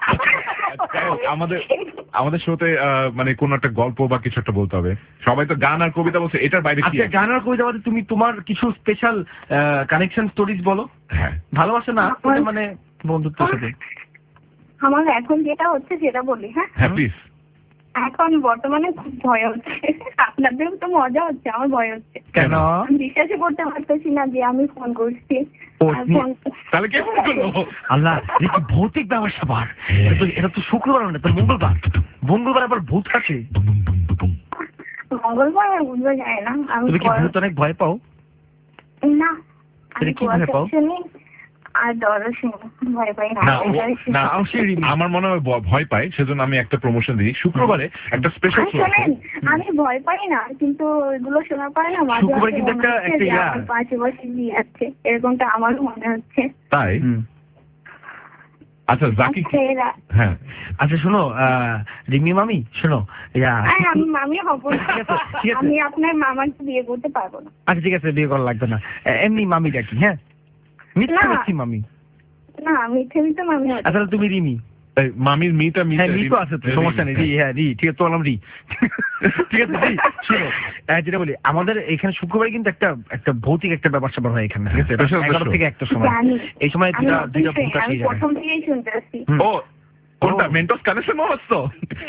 আমাদের শোতে মানে কোন একটা গল্প বা কিছু একটা বলতে হবে। সবাই তো গান আর কবিতা বলছে, এটার বাইরে কি? গান আর কবিতা বলতে তুমি তোমার কিছু স্পেশাল কানেকশন স্টোরিজ বলো। হ্যাঁ, ভালোবাসা না মানে বন্ধুত্বের সাথে। আমার এখন যেটা হচ্ছে সেটা বলি। হ্যাঁ প্লিজ। এখন বর্তমানে খুব ভয় হচ্ছে। আপনাদের তো মজা হচ্ছে, আমার ভয় হচ্ছে। কেন? বিশ্বাসই করতে পারতেছি না যে আমি ফোন করছি। তাহলে কে ফোন করলো? আল্লাহ, ভৌতিক ব্যবসা বার। এটা তো শুক্রবার না, তো মঙ্গলবার। মঙ্গলবার আবার ভূত আছে। মঙ্গলবার বুঝতে যায় না। তুমি কি ভূত অনেক ভয় পাও? না, তুমি কি ভয় পাও? আর ভয় পাই না। আমার মনে হয় ভয় পাই, সেজন্য আমি একটা প্রমোশন দিই শুক্রবারে একটা স্পেশাল শো। আমি ভয় পাই না, কিন্তু এগুলো শোনার পরে না শুক্রবারে কিন্তু একটা পাশে পাশে দিয়ে যাচ্ছে, এরকমটা আমারও মনে হচ্ছে। তাই? আচ্ছা জাকি, হ্যাঁ আচ্ছা শোনো রিমি মামি, শোনো আমি মামি হব না, আমি আপনার মামাকে বিয়ে করতে পারবো না। আচ্ছা ঠিক আছে, বিয়ে করা লাগবে না, এমনি মামি ডাকি। হ্যাঁ, মিথ্যে মামি না, মিথ্যে মামি। আচ্ছা তুমি রিমি? মামির মিটা মিতো আছে তো, সমস্যা নেই। রি, হ্যাঁ রি, ঠিক আছে, তো রি। ঠিক আছে রি, শোনো যেটা বলি, আমাদের এখানে শুক্রবারে কিন্তু একটা ভৌতিক একটা ব্যাপার স্যাপার হয় এখানে, ঠিক আছে? 11 থেকে 1টার সময়। এই সময় দুইটা ভূত আসে। প্রথম থেকেই শুনতে আসছি। ও কোনটা? মেন্টস কানেকশন হচ্ছে তো?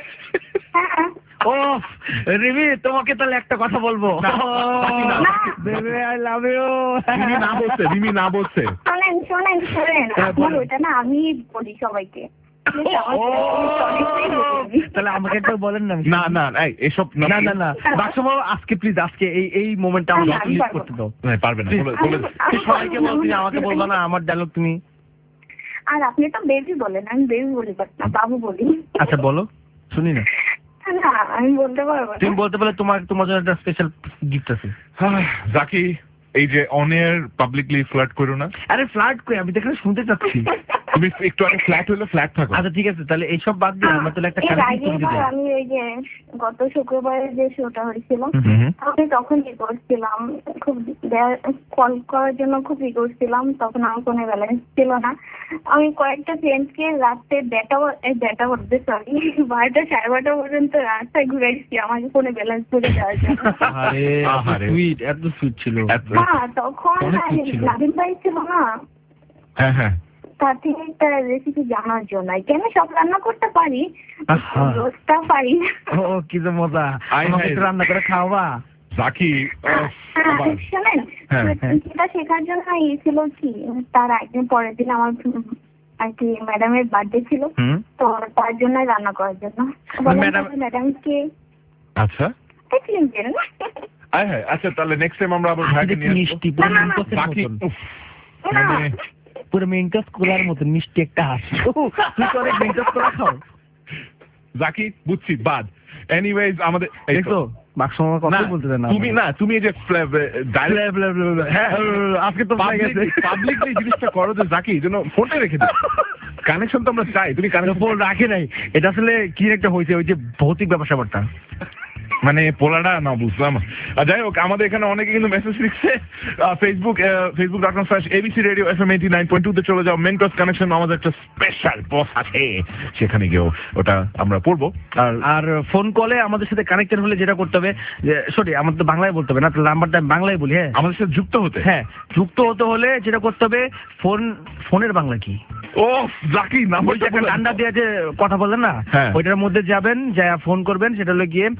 ও রিমি, তোমাকে তাহলে একটা কথা বলবো। Baby I love you. Rimi না বলছে। শোনেন, আপনার ওইটা না আমি বলি সবাইকে। তাহলে আমাকে একটু বলেন না। না না এসব না না না, আজকে প্লিজ, আজকে এই মোমেন্টটা আমাকে ইউজ করতে দাও। পারবে না, সবাইকে বলছি, আমাকে বলবা না, আমার ডায়লগ তুমি। আর আপনি তো বেবি বলেন, আমি বেবি বলি না, বাবু বলি। আচ্ছা বলো, শুনি না। না, আমি বলতে পারবো না। তুমি বলতে পারলে তোমার জন্য একটা স্পেশাল গিফট আছে। জাকি, এই যে অন এয়ার পাবলিকলি ফ্লার্ট করো না। আরে ফ্লার্ট কই, আমি দেখলে শুনতে চাচ্ছি। তুমি একটু আগে ফ্ল্যাট হলে ফ্ল্যাট থাকো। আচ্ছা ঠিক আছে, তাহলে এইসব বাদ দিয়ে আমরা তাহলে একটা আমি ওই যে গত শুক্রবারে যে শোটা হয়েছিল, আমি তখন কি করছিলাম, খুব কল করার জন্য খুব ই করছিলাম, তখন আমার কোনো ব্যালেন্স ছিল না। আমি কয়েকটা ফ্রেন্ডসকে রাত্রে ডেটা করতে, সরি 12টা 12:30 পর্যন্ত রাস্তায় ঘুরে এসেছি আমাকে কোনো ব্যালেন্স করে দেওয়ার জন্য। এত সুইট ছিল। হ্যাঁ, তখন নাদিম ভাই ছিল না। হ্যাঁ হ্যাঁ, তার থেকে একটা রেসিপি জানার জন্য। কেন সব রান্না করতে পারি, রোজটা পারি। ও কি তো মজা, আমাকে রান্না করে খাওয়াবা জাকি? শোনেন, সেটা শেখার জন্য ছিল কি, তার একদিন পরের দিন আমার আর কি ম্যাডামের বার্থডে ছিল, তো তার জন্য রান্না করার জন্য। ম্যাডামকে আচ্ছা আচ্ছা, তাহলে নেক্সট টাইম আমরা আবার ভাইকে নিয়ে মিষ্টি পুরো মেন্টাস কোলার মতো মিষ্টি একটা হাসি। তুই তো অনেক মেন্টাস কোলা খাও জাকি, বুঝছি বাদ। এনিওয়েজ আমাদের দেখো মাকসমা কথা বলতে দেন না। তুমি এই যে আজকে তো পাবলিকলি জিনিসটা করো যে জাকি যেন ফোনটা রেখে দাও। কানেকশন তো আমরা চাই, তুমি কানেকশন ফোন রাখে নাই। এটা আসলে কি একটা হয়েছে, ওই যে ভৌতিক ব্যাপার স্যাপারটা, মানে পোলাটা না বুঝলাম। যাই হোক, আমাদের এখানে অনেকে কিন্তু মেসেজ লিখছে facebook.com/abc radio fm 89.2 তে চলে যাও। মেন্টস কানেকশন আমাদের একটা স্পেশাল বস আছে, সেখানে গিয়েও ওটা আমরা পড়বো। আর ফোন কলে আমাদের সাথে কানেক্টেড হলে যেটা করতে হবে, সরি আমাদের তো বাংলায় বলতে হবে না, নাম্বারটা বাংলায় বলি। হ্যাঁ, আমাদের সাথে যুক্ত হতে হলে যেটা করতে হবে, ফোনের বাংলা কি? ও জাকি, নাম্বারটা ডান্ডা দিয়ে যে কথা বলেন না, ওইটার মধ্যে যাবেন, যা ফোন করবেন, সেটা হলো গিয়ে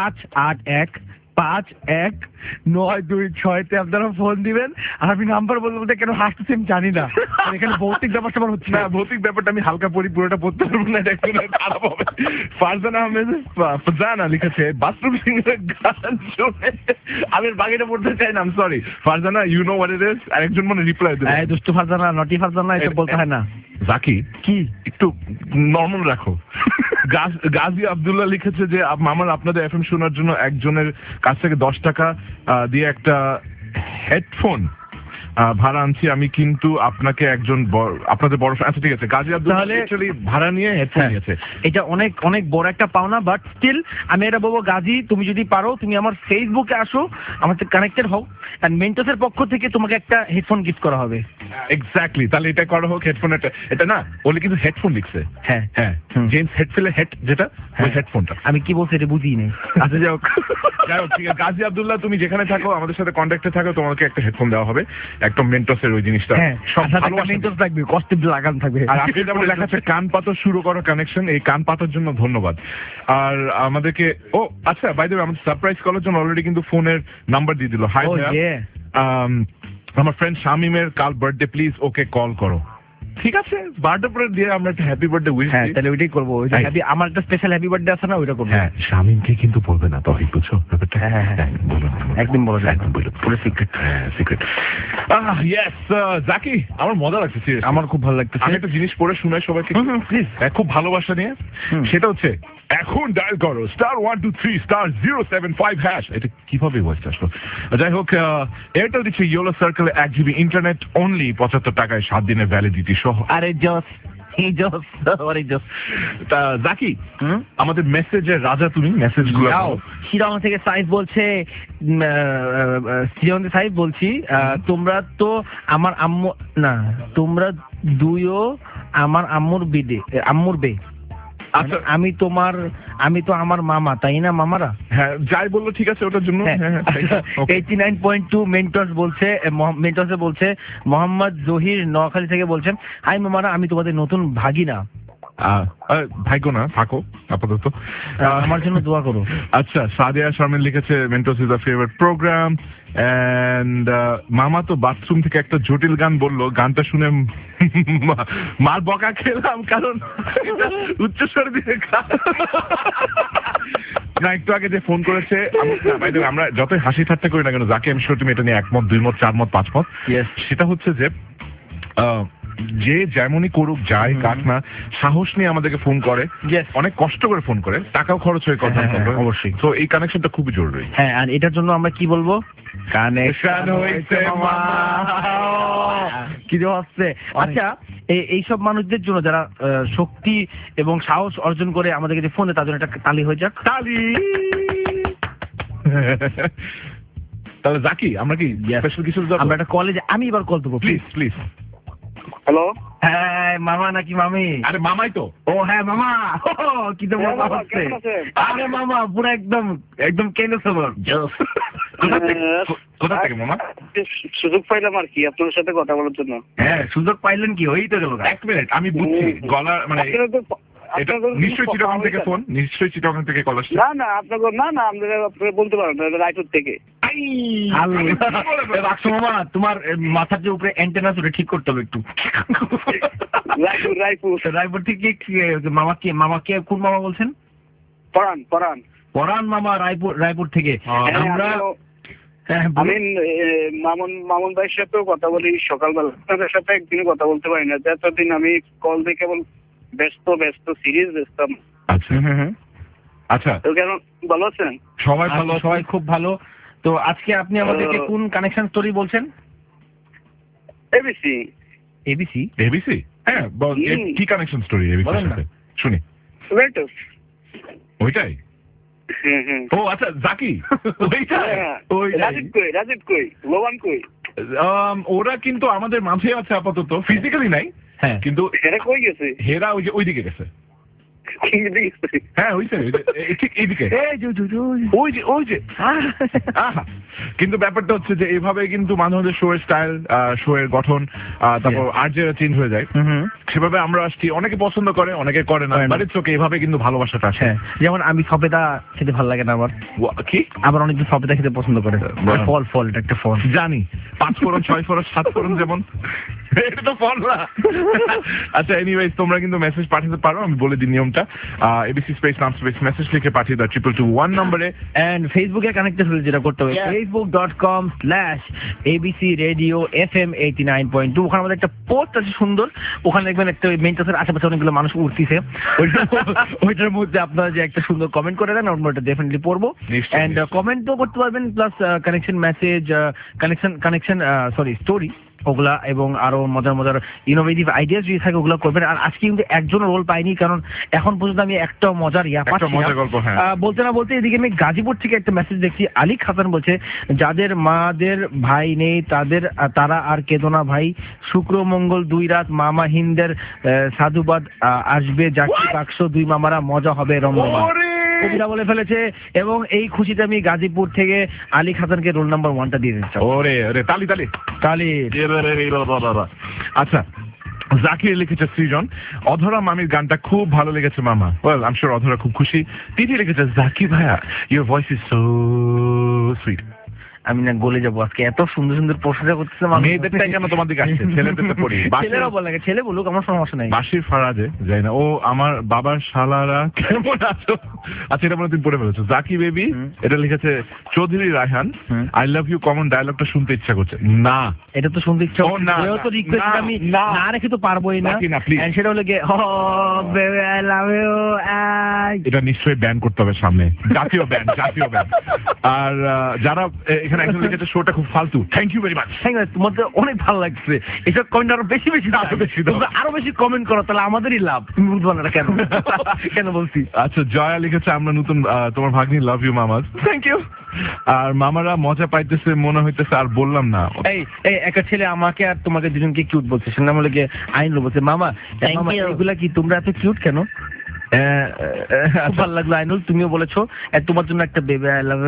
581-51926 আপনারা ফোন দিবেন। আর আমি নাম্বার বলতে কেন হাসতেছি আমি জানি না, এখানে ভৌতিক ব্যাপারটা আমার হচ্ছে না। ভৌতিক ব্যাপারটা আমি হালকা পড়ি, পুরোটা পড়তে পারবো না, এটা একটু খারাপ হবে। ফারজানা আহমেদ ফারজানা লিখেছে বাথরুম সিঙ্গারের গান শুনে আমি বাকিটা পড়তে চাই না, sorry Farzana, you know what it is. আরেকজন মনে রিপ্লাই দেবে, এই দুষ্টু ফারজানা, নটি ফারজানা, এটা বলতে হয় না। জাকি কি একটু নরমাল রাখো। গাজী আব্দুল্লাহ লিখেছে যে মামার আপনাদের এফএম শোনার জন্য একজনের কাছ থেকে 10 টাকা দিয়ে একটা হেডফোন ভাড়া আনছি আমি, কিন্তু আপনাকে একজন আপনাদের বড়, আচ্ছা ঠিক আছে, গাজী আব্দুল্লাহ অ্যাকচুয়ালি ভাড়া নিয়ে হেডফোন নিয়েছে। এটা অনেক অনেক বড় একটা পাওনা, বাট স্টিল আমি এটা বলবো গাজী, তুমি যদি পারো তুমি আমার ফেসবুকে আসো, আমাদের কানেক্টেড হও, এন্ড মেন্টসের পক্ষ থেকে তোমাকে একটা হেডফোন গিফট করা হবে। এক্স্যাক্টলি, তাহলে এটা করা হোক। হেডফোন এটা না, ওলি কিন্তু হেডফোন লিখছে। হ্যাঁ হ্যাঁ, জেমস হেডফিলের হেড যেটা, ওই হেডফোনটা। আমি কি বলছি এটা বুঝিই নেই। আচ্ছা যাই হোক, ঠিক আছে গাজী আব্দুল্লাহ, তুমি যেখানে থাকো আমাদের সাথে কন্ট্যাক্টে থাকো, তোমাকে একটা হেডফোন দেওয়া হবে, একদম মেন্টসের ওই জিনিসটা। সব মেন্টস থাকবে, কষ্টে লাগান থাকবে। আর আপনি যেমন লেখা আছে কান পাতা শুরু করো কানেকশন, এই কান পাতার জন্য ধন্যবাদ। আর আমাদেরকে আচ্ছা বাই দ্য ওয়ে, আমাদের সারপ্রাইজ করার জন্য অলরেডি কিন্তু ফোনের নাম্বার দিয়ে দিল। হাই আমার ফ্রেন্ড শামিমের কাল বার্থডে, প্লিজ ওকে কল করো। ঠিক আছে, বার্থডে পরে দিয়ে আমরা একটা হ্যাপি বার্থডে উইশ দিই। তাহলে ওইটাই করবো, আমার একটা স্পেশাল হ্যাপি বার্থডে আছে না, ওইটা করবো। হ্যাঁ, শামিমকে কিন্তু বলবে না, তহিদ, বুঝছো ব্যাপারটা? একদিন বলো, একদম বলো, পুরো সিক্রেট। হ্যাঁ, সিক্রেট। ইয়েস জাকি, আমার মজা লাগছে, আমার খুব ভালো লাগছে। আমি একটা জিনিস পড়ে শোনাই সবাইকে প্লিজ, খুব ভালোবাসা নিয়ে। সেটা হচ্ছে এখন ডায়াল করো *123*075#। এটা কিভাবে ভয়েসটা আসলো? যাই হোক, এয়ারটেল দিচ্ছে ইয়েলো সার্কেলে 1 GB ইন্টারনেট অনলি 75 টাকায় 7 দিনের ভ্যালিডিটি সহ। আরে জস, জাকি, আমাদের মেসেজের রাজা তুমি, মেসেজগুলো শিলং থেকে সাইফ বলছে, সাইফ বলছি, তোমরা তো আমার আম্মু না, তোমরা দুইও আমার আম্মুর বে। আচ্ছা, আমি তো আমার মামা, তাই না মামারা? হ্যাঁ, যাই বললো ঠিক আছে, ওটার জন্য 89.2 মেন্টসে বলছে মোহাম্মদ জহির নোয়াখালী থেকে বলছেন, হাই মামারা, আমি তোমাদের নতুন ভাগিনা। ভাগ্য না, থাকো আপাতত, আমার জন্য দোয়া করো। আচ্ছা, সাদিয়া শারমিন লিখেছে Mentos is a favourite programme, and মামা তো বাথরুম থেকে একটা জটিল গান বললো, গানটা শুনে মার বকা খেলাম, কারণ উচ্চস্বর দিয়ে না। একটু আগে যে ফোন করেছে, আমরা যতই হাসি ঠাট্টা করি না কেন, যাকে আমি শিওর তুমি এটা নিয়ে 1 মত 2 মত 4 মত 5 মত, সেটা হচ্ছে যে যে যেমনই করুক, যাই কাট না, সাহস নিয়ে আমাদেরকে ফোন করে, অনেক কষ্ট করে ফোন করে, টাকাও খরচ হয়ে কথা অবশ্যই। তো এই কানেকশনটা খুবই জরুরি। হ্যাঁ, আর এটার জন্য আমরা কি বলবো? কানেকশন হইছে মা, কি হচ্ছে। আচ্ছা, এইসব মানুষদের জন্য যারা শক্তি এবং সাহস অর্জন করে আমাদেরকে যে ফোন দেয়, তার জন্য একটা তালি হয়ে যাক, তালি। তাহলে জাকি, আমরা কি স্পেশাল কিছু আমরা একটা কলেজে, আমি এবার কল দেবো, প্লিজ প্লিজ। হ্যালো, হ্যাঁ মামা নাকি মামি? আরে মামাই তো। ও হ্যাঁ মামা, কি তো মজা হচ্ছে। আরে মামা পুরো একদম কেন খবর। কোথা থেকে মামা? সুযোগ পাইলাম আর কি আপনার সাথে কথা বলার জন্য। হ্যাঁ, সুযোগ পাইলেন কি? ওই তো গেল। 1 মিনিট, আমি বুঝছি গলা, মানে নিশ্চয়ই চিটাগাং থেকে ফোন, নিশ্চয়ই চিটাগাং থেকে কল আসছে। না আপনাকে আপনারা বলতে পারেন রায়পুর থেকে। মামা, তোমার মাথার যে উপরে অ্যান্টেনা ঠিক করতে হবে একটু। রায়পুর থেকে মামা কে কোন মামা বলছেন? পরান মামা, রায়পুর থেকে। আমরা আমি মামুন ভাইয়ের সাথেও কথা বলি সকালবেলা, আপনাদের সাথে একদিনও কথা বলতে পারি না, এতদিন আমি কল দিয়ে কেবল ব্যস্ত সিরিজ ব্যস্ত। আচ্ছা আচ্ছা, তো কেন ভালো আছেন? সবাই ভালো, সবাই খুব ভালো। তো আজকে আপনি আমাদেরকে কোন কানেকশন স্টোরি বলছেন? এবিসি? হ্যাঁ, কি কানেকশন স্টোরি এবিসির সাথে শুনি। ওইটাই? ও আচ্ছা, জাকি, রাজীব কই, লোবান কই? ওরা কিন্তু আমাদের মাঝে আছে আপাতত, ফিজিক্যালি নাই। হ্যাঁ, কিন্তু হেরা কই গেছে? হেরা ওইদিকে গেছে। হ্যাঁ ওই ঠিক এইদিকে ওই যে আহা। কিন্তু ব্যাপারটা হচ্ছে যে এইভাবে কিন্তু মাঝে মাঝে শো এর স্টাইল, শো এর গঠন, তারপর আর্জেরা চেঞ্জ হয়ে যায়। সেভাবে আমরা আসছি, অনেকে পছন্দ করে অনেকে করে না, বাট ইটস ওকে, এইভাবে কিন্তু ভালোবাসাটা আসে। যেমন আমি সবেদা খেতে ভালো লাগে না আমার, কি আবার অনেকজন সবেদা খেতে পছন্দ করে। ফল এটা একটা ফল, জানি 5 ফোড়ন 6 ফোড়ন 7 ফোড়ন যেমন, এটা তো ফল না। আচ্ছা এনিওয়েজ তোমরা কিন্তু মেসেজ পাঠাতে পারো, আমি বলে দিই নিয়মটা। এবিসি স্পেস নাম স্পেস মেসেজ লিখে পাঠিয়ে দাও 2221 নম্বরে। এন্ড ফেসবুকে কানেক্টেড হলে যেটা করতে হবে facebook.com/abc radio fm 89.2, ওখানে আমাদের একটা পোস্ট আছে সুন্দর, ওখানে দেখবেন একটা মেইন টাসের আশেপাশে অনেকগুলো মানুষ উঠতিছে, ওইটার মধ্যে আপনারা যে একটা সুন্দর কমেন্ট করে দেন আমরা ওটা ডেফিনেটলি পড়বো। এন্ড কমেন্টও করতে পারবেন, plus connection message, connection story ওগুলা, এবং আরো মজার মজার ইনোভেটিভ আইডিয়া যদি থাকে ওগুলো করবেন। আর আজকে কিন্তু একজন রোল পাইনি, কারণ এখন পর্যন্ত আমি একটা মজার বলতে না বলতে এদিকে আমি গাজীপুর থেকে একটা মেসেজ দেখছি। আলী খাসান বলছে, যাদের মাদের ভাই নেই তারা আর কেদোনা ভাই, শুক্র মঙ্গল 2 রাত মামা হিন্দের সাধুবাদ আসবে, জাকি বাক্স 2 মামারা, মজা হবে রমরমা, কবিতা বলে ফেলেছে। এবং এই খুশিতে আমি গাজীপুর থেকে আলী খাসানকে রোল নাম্বার 1টা দিয়ে দিচ্ছি। ওরে তালি। আচ্ছা জাকির লিখেছে সৃজন, অধরা মামির গানটা খুব ভালো লেগেছে মামা। ওয়েল আই এম শিওর অধরা খুব খুশি। তিথি লিখেছে, জাকি ভাইয়া your voice is so sweet. আমি না গলে যাবো আজকে, এত সুন্দর সুন্দর প্রশংসা করতেছে। মেয়েদেরটাই কেন তোমার দিকে আসছে, ছেলেদেরটা পড়ি। ছেলেরা বল লাগে, ছেলে বলুক, আমার সমস্যা নাই। বাসির ফারাজে যাই না, ও আমার বাবার শালারা কেমন আছো। আচ্ছা এটা মনে তুমি পড়ে ফেলেছো। জাকি বেবি এটা লিখেছে Chowdhury Raihan, I love you common ডায়লগটা শুনতে ইচ্ছা করছে। না এটা তো শুনতে ইচ্ছা তো রিকোয়েস্ট আমি না রেখে তো পারবোই না। সেটা হলো গিয়ে বেবি আই লাভ ইউ, এটা নিশ্চয়ই ব্যান করতে হবে সামনে, জাতীয় ব্যান। আর যারা এখানে একজন লিখেছে শোটা খুব ফালতু, থ্যাংক ইউ ভেরি মাচ। তোমাদের অনেক ভালো লাগছে, এসব কমেন্ট আরো বেশি তোমরা আরো বেশি কমেন্ট করো, তাহলে আমাদেরই লাভ। তুমি বুঝবো না কেন বলছি। আচ্ছা জয়া লিখেছে, আমরা নতুন তোমার ভাগ্নি, লাভ ইউ মামাজ। Thank you. আর মামারা মজা পাইতেছে মনে হইতেছে, আর বললাম না। এই একটা ছেলে আমাকে আর তোমাকে দুজনকে কিউট বলছে, সে নাম হলো গিয়ে আইন বলছে, মামা এগুলা কি তোমরা এত কিউট কেন? খুব ভালো লাগলো আইনুল, তুমিও বলেছো তোমার জন্য একটা baby I love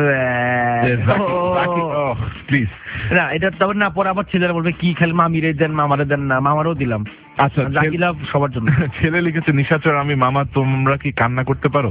you please. না এটা তবে না, পরে আবার ছেলেরা বলবে কি খালি মামিরে দেন মামারে দেন না, মামারও দিলাম। আচ্ছা জাকি লাভ সবার জন্য। ছেলে লিখেছে, নিশাচর আমি মামা, তোমরা কি কান্না করতে পারো?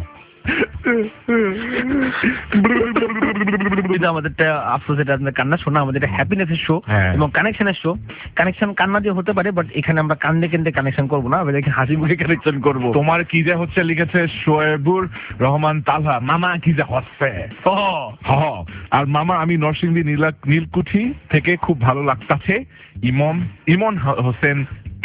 আমাদেরটা আফসোস, এটা কান্না শোনা, আমাদের এটা হ্যাপিনেসের শো এবং কানেকশনের শো। কানেকশন কান্না দিয়ে হতে পারে, বাট এখানে আমরা কান্দে কেন্দ্রে কানেকশন করবো না, আমাদের হাসি মুখে কানেকশন করবো। তোমার কি যে হচ্ছে লিখেছে শোয়েবুর রহমান তালহা, মামা কি যে হচ্ছে। আর মামা আমি নরসিংদী নীলকুঠি থেকে, খুব ভালো লাগতাছে। ইমন হোসেন।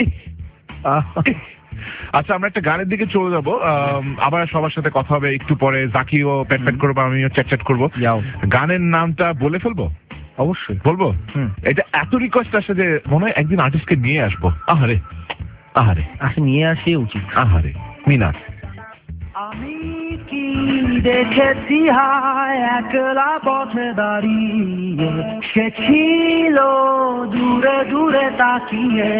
আচ্ছা আমরা একটা গানের দিকে চলে যাবো, আবার সবার সাথে কথা হবে একটু পরে। জাকিও প্যাট করবো, আমিও চ্যাট করবো। গানের নামটা বলে ফেলবো? অবশ্যই বলবো। এটা এত রিকোয়েস্ট আসে যে মনে হয় একদিন আর্টিস্টকে নিয়ে আসবো। আহারে নিয়ে আসে উচিত। আহারে মিনা। আমি কি দেখেছি হায় একলা পথে দাঁড়িয়ে, সে ছিল দূরে দূরে তাকিয়ে।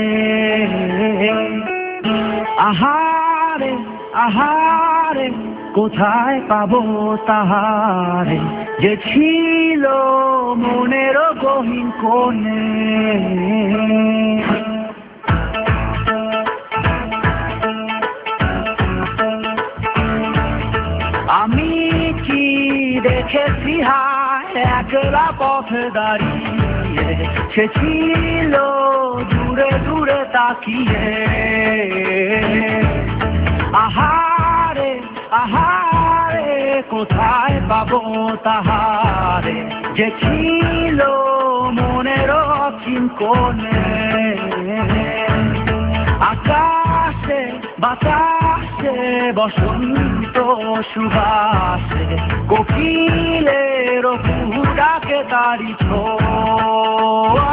আহারে কোথায় পাবো তাহারে, যে ছিল মনের গহীন কোণে। আমি কি দেখেছি হায় একলা পথে দাঁড়িয়ে, সে ছিল দূরে দূরে তাকিয়ে। আহারে কোথায় পাবো তাহারে, যে ছিল মনের অসীম কোণে। আকাশে বাতাসে বসন্ত সুবাসে, কোকিলের ডাকে তারি ছোঁয়া।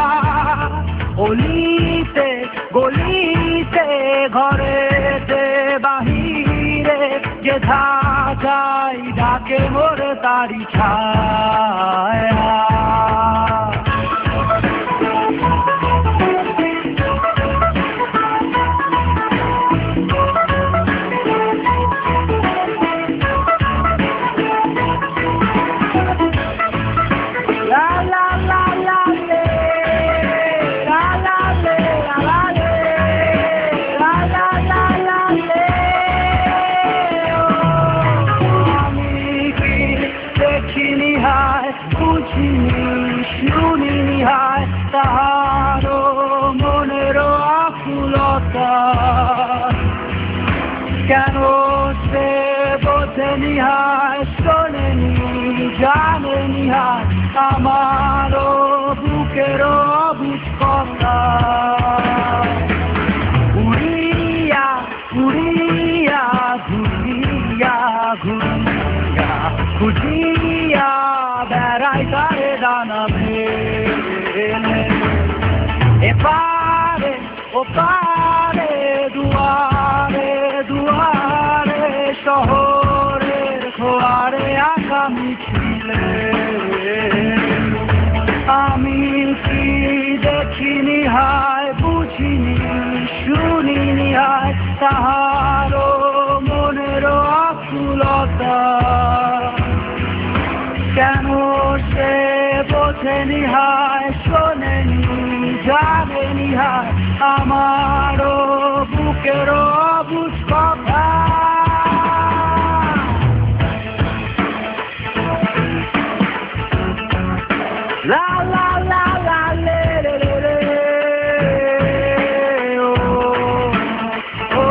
অলিতে গলিতে ঘরেতে বাহিরে, যে ধাগাই ডাকে মোরে তারি ছায়া। কেন সে বোঝেনি হায় শোনেনি জানেনি হায় আমারও বুকেরও অবুঝ কথা উড়িয়া উড়িয়া ঘুরিয়া ঘুরিয়া খুঁজিয়া বেড়াই তারে ডানা ভেলে এপারে ওপারে দুয়ারে দুয়ারে শহরের খোয়ারে আঁকা মিছিলে আমি কি দেখিনি হায় বুঝিনি শুনিনি হায় তাহারও মনেরও আকুলতা কেন সে বোঝেনি হায় শোনেনি জানেনি হায় আমারও বুকেরও অবুঝ কথা লা লা লা লা লে লে লে লে ও ও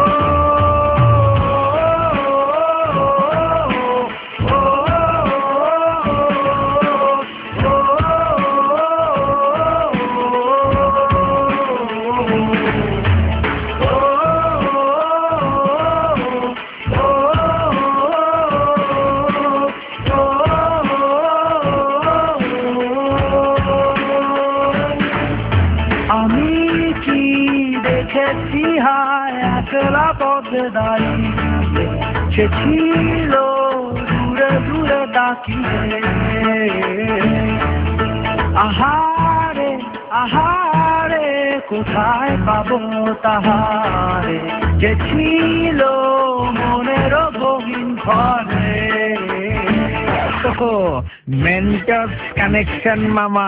আমি কি দেখেছি হায় একলা পথে দাঁড়িয়ে সে ছিল দূরে দূরে তাকিয়ে আহারে আহারে কোথায় পাবো তাহারে যে ছিল মনের গহীন ঘরে মেন্টাস কানেকশন মামা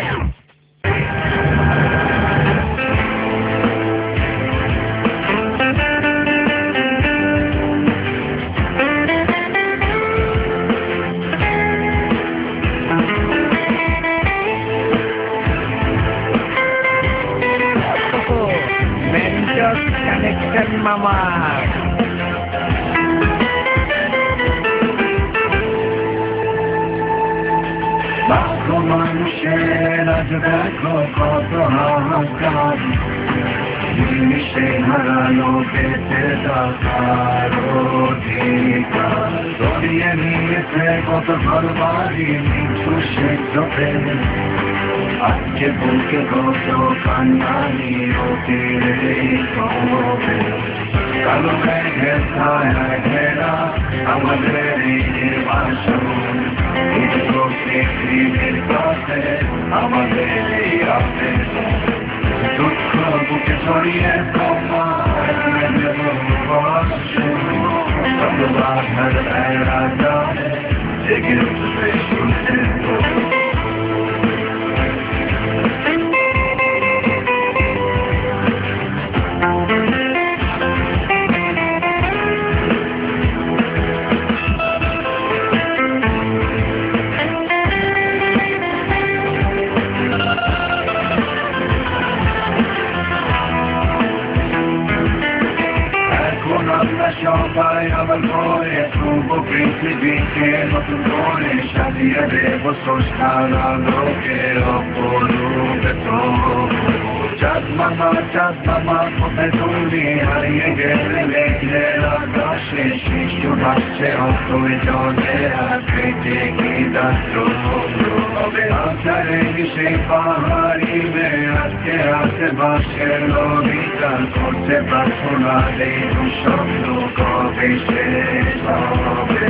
মেন্টাস কানেকশন মামা লাখো মানুষের আজ দেখো কত হাহাকার জিনিসে হারানো বেঁচে থাকার অধিকার সরিয়ে নিয়েছে কত ঘর বাড়ি নিচু সেজতে আজকে বুকে কত কান্নানি অতিরিক্ত হবে কালো মেঘের ছায়ায় ঘেরা আমাদের এই বাসন পৃথিবীর কাছে আমাদের এই আবেদন দুঃখ বুকে ছড়িয়ে বাধার এরা জানে জেগে উঠবে শুনতে সবাই আবার ঘরে পূর্ব পৃথিবীকে নতুন করে সাজিয়ে দেব স্রষ্টার আলোকে অপরূপে চাঁদ মামা কোথায় তুমি হারিয়ে গেলে মেঘের আকাশে শিশু ভাসছে অন্তরে জলে আর পেটে কি দাত্র হবে আচারে সেই পাহাড়ি মেয়ে আজকে আশেপাশের লবিটা করছে প্রার্থনা এই দুঃস্বপ্ন কবে শেষ হবে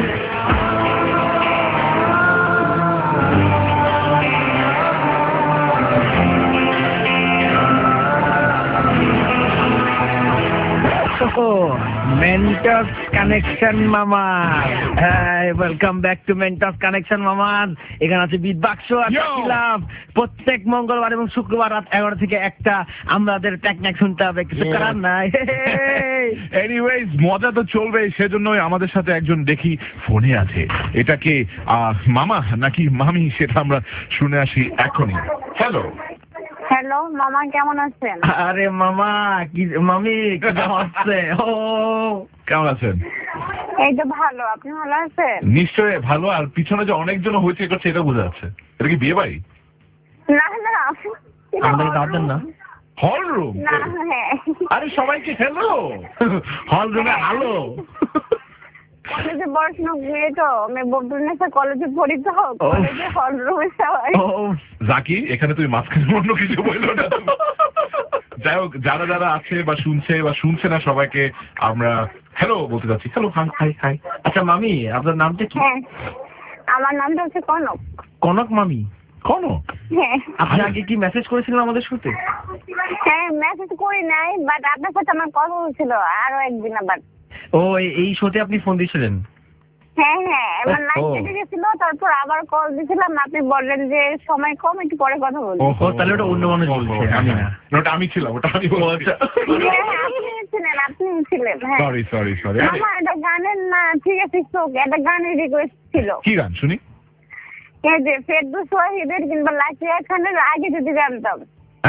মেন্টাস কানেকশন মামা welcome back to Mentos connection মামা এখানে আছে বিট বাক্স লাভ প্রত্যেক মঙ্গলবার এবং শুক্রবার রাত 11 থেকে 1টা আমাদের টেকনিক শুনতে হবে কিছু করার নাই এনিওয়েজ মজা তো চলবে সেজন্যই আমাদের সাথে একজন দেখি ফোনে আছে এটাকে মামা নাকি মামি সেটা আমরা শুনে আসি এখনই হ্যালো হ্যালো মামা, কেমন আছেন? আরে মামা, কি মামি কেমন আছে? ও কেমন আছেন? এই তো ভালো, আপনি ভালো আছেন? নিশ্চয়ই ভালো। আর পিছনে যে অনেকজন হয়েছে করছে এটা বোঝা যাচ্ছে। এটা কি বিয়ে বাড়ি? না না, আমাদেরকে দাওয়াত দেন না? Hall room? না, হ্যাঁ। আরে সবাইকে হ্যালো, হল রুমে আলো। কলেজে পড়াশোনা মেয়ে তো, আমি বদরুন্নেসা কলেজে পড়ি তো, কলেজে হল রুমে সবাই। ও জাকি, এখানে তুমি মাঝখানে অন্য কিছু বললো না। যাই হোক, যারা যারা আছে বা শুনছে না সবাইকে আমরা হ্যালো বলতে যাচ্ছি। Hello, hi hi hi. আচ্ছা মামি, আপনার নামটা কি? হ্যাঁ, আমার নামটা হচ্ছে কনক। কনক মামি? কনক? হ্যাঁ। আপনি আগে কি মেসেজ করেছিলেন আমাদের সাথে? হ্যাঁ, মেসেজ করি নাই, বাট আপনার সাথে আমার কথা হয়েছিল আরো একদিন আবার। ও এই শোতে আপনি ফোন দিয়েছিলেন? হ্যাঁ হ্যাঁ, আমার লাইন কেটে গেছিল, তারপর আবার কল দিয়েছিলাম, আপনি বললেন যে সময় কম, একটু পরে কথা বলবো। ও তাহলে ওটা অন্য মানুষ বলছে, আমি না। ওটা আমি ছিলাম, ওটা আমি বলছি। হ্যাঁ হ্যাঁ, আপনি ছিলেন। হ্যাঁ, সরি। আমার এটা গানের না, ঠিক আছে, এটা গানের রিকোয়েস্ট ছিল। কি গান শুনি? এই যে ফেরদৌস ওয়াহিদের কিংবা লাকিয়া খানের আগে যদি জানতাম।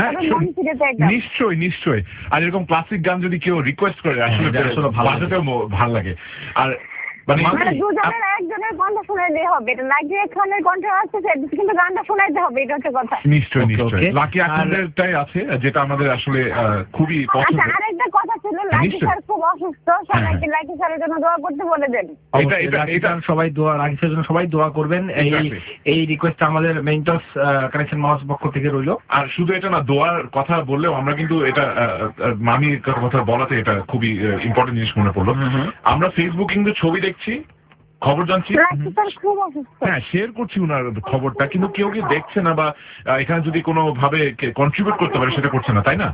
নিশ্চয়ই। আর এরকম ক্লাসিক গান যদি কেউ রিকোয়েস্ট করে আসলে বাজাতেও ভালো লাগে। আর মানে দুজনের একজনের কণ্ঠ শোনাইতে হবে, এটা লাকিয়া খানের কণ্ঠ আছে কিন্তু গানটা শোনাইতে হবে, এটা হচ্ছে কথা। নিশ্চয়ই লাকি আখানেরটাই আছে, যেটা আমাদের আসলে খুবই পছন্দ। আচ্ছা, আরেকটা কথা ছিল, লাকি স্যার খুব অসুস্থ, সবাইকে লাকি স্যারের জন্য দোয়া করতে বলে দেন। এটা সবাই দোয়া, লাকি স্যারের জন্য সবাই দোয়া করবেন। এই রিকোয়েস্ট আমাদের মেন্টস কানেকশন মাউস পক্ষ থেকে রইল। আর শুধু এটা না, দোয়ার কথা বললেও আমরা কিন্তু এটা মামির কথা বলাতে এটা খুবই ইম্পর্টেন্ট জিনিস মনে পড়লো। আমরা ফেসবুকে কিন্তু ছবি দেখছি, খবর জানছি, হ্যাঁ শেয়ার করছি উনার খবরটা, কিন্তু কেউ দেখছে না বা এখানে যদি কোনো ভাবে কন্ট্রিবিউট করতে পারে সেটা করছে না, তাই না?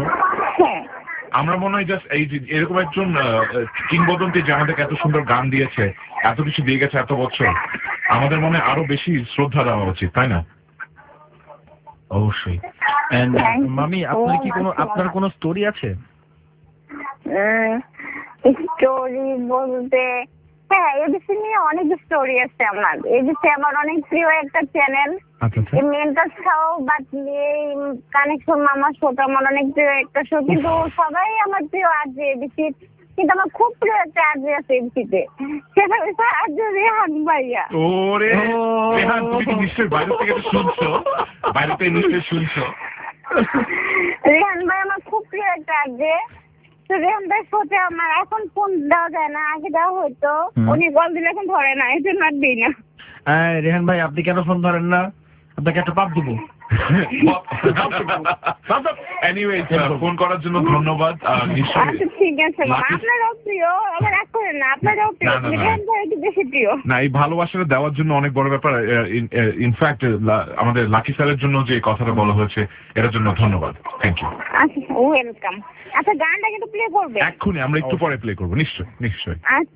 আমরা মনে হয় জাস্ট এই এরকম একজন কিংবদন্তি যে আমাদেরকে এত সুন্দর গান দিয়েছে, এত কিছু দিয়ে গেছে এত বছর, আমাদের মনে আরো বেশি শ্রদ্ধা দেওয়া উচিত, তাই না? অবশ্যই। মামি, আপনার কোনো স্টোরি আছে? স্টোরি বলতে হ্যাঁ, এবিসি নিয়ে অনেক স্টোরি আছে আমার। এবিসি আমার অনেক প্রিয় একটা চ্যানেল। মেন্টাস খাও বাদ দিয়ে কানেকশন মামা শোটা আমার অনেক প্রিয় একটা শো, কিন্তু সবাই আমার প্রিয় আরজে এবিসি, কিন্তু আমার খুব প্রিয় একটা আরজে আছে এবিসিতে, সেটা হচ্ছে আরজে রেহান ভাইয়া। ওরে রেহান, তুমি কি নিশ্চয়ই বাইরে থেকে শুনছো? বাইরে থেকে নিশ্চয়ই শুনছো। রেহান ভাই আমার খুব প্রিয় একটা আরজে। রেহান ভাই শোতে আমার এখন ফোন দেওয়া যায় না, আগে দেওয়া হতো, উনি কল দিলে এখন ধরে না, এই জন্য আর দিই না। রেহান ভাই, আপনি কেন ফোন ধরেন না? আপনাকে একটা পাপ দিব। এনিওয়েজ, ফোন করার জন্য ধন্যবাদ। নিশ্চয়ই ঠিক আছে, আপনারাও প্রিয়, আমার এক করেন না, আপনারাও প্রিয়, রেহান ভাই একটু বেশি প্রিয়। না, এই ভালোবাসাটা দেওয়ার জন্য অনেক বড় ব্যাপার। ইনফ্যাক্ট আমাদের লাকি স্যারের জন্য যে কথাটা বলা হয়েছে, এটার জন্য ধন্যবাদ। Thank you. আচ্ছা, ওয়েলকাম। আচ্ছা, গানটা কিন্তু প্লে করবে এক্ষুনি, আমরা একটু পরে প্লে করবো। নিশ্চয়ই।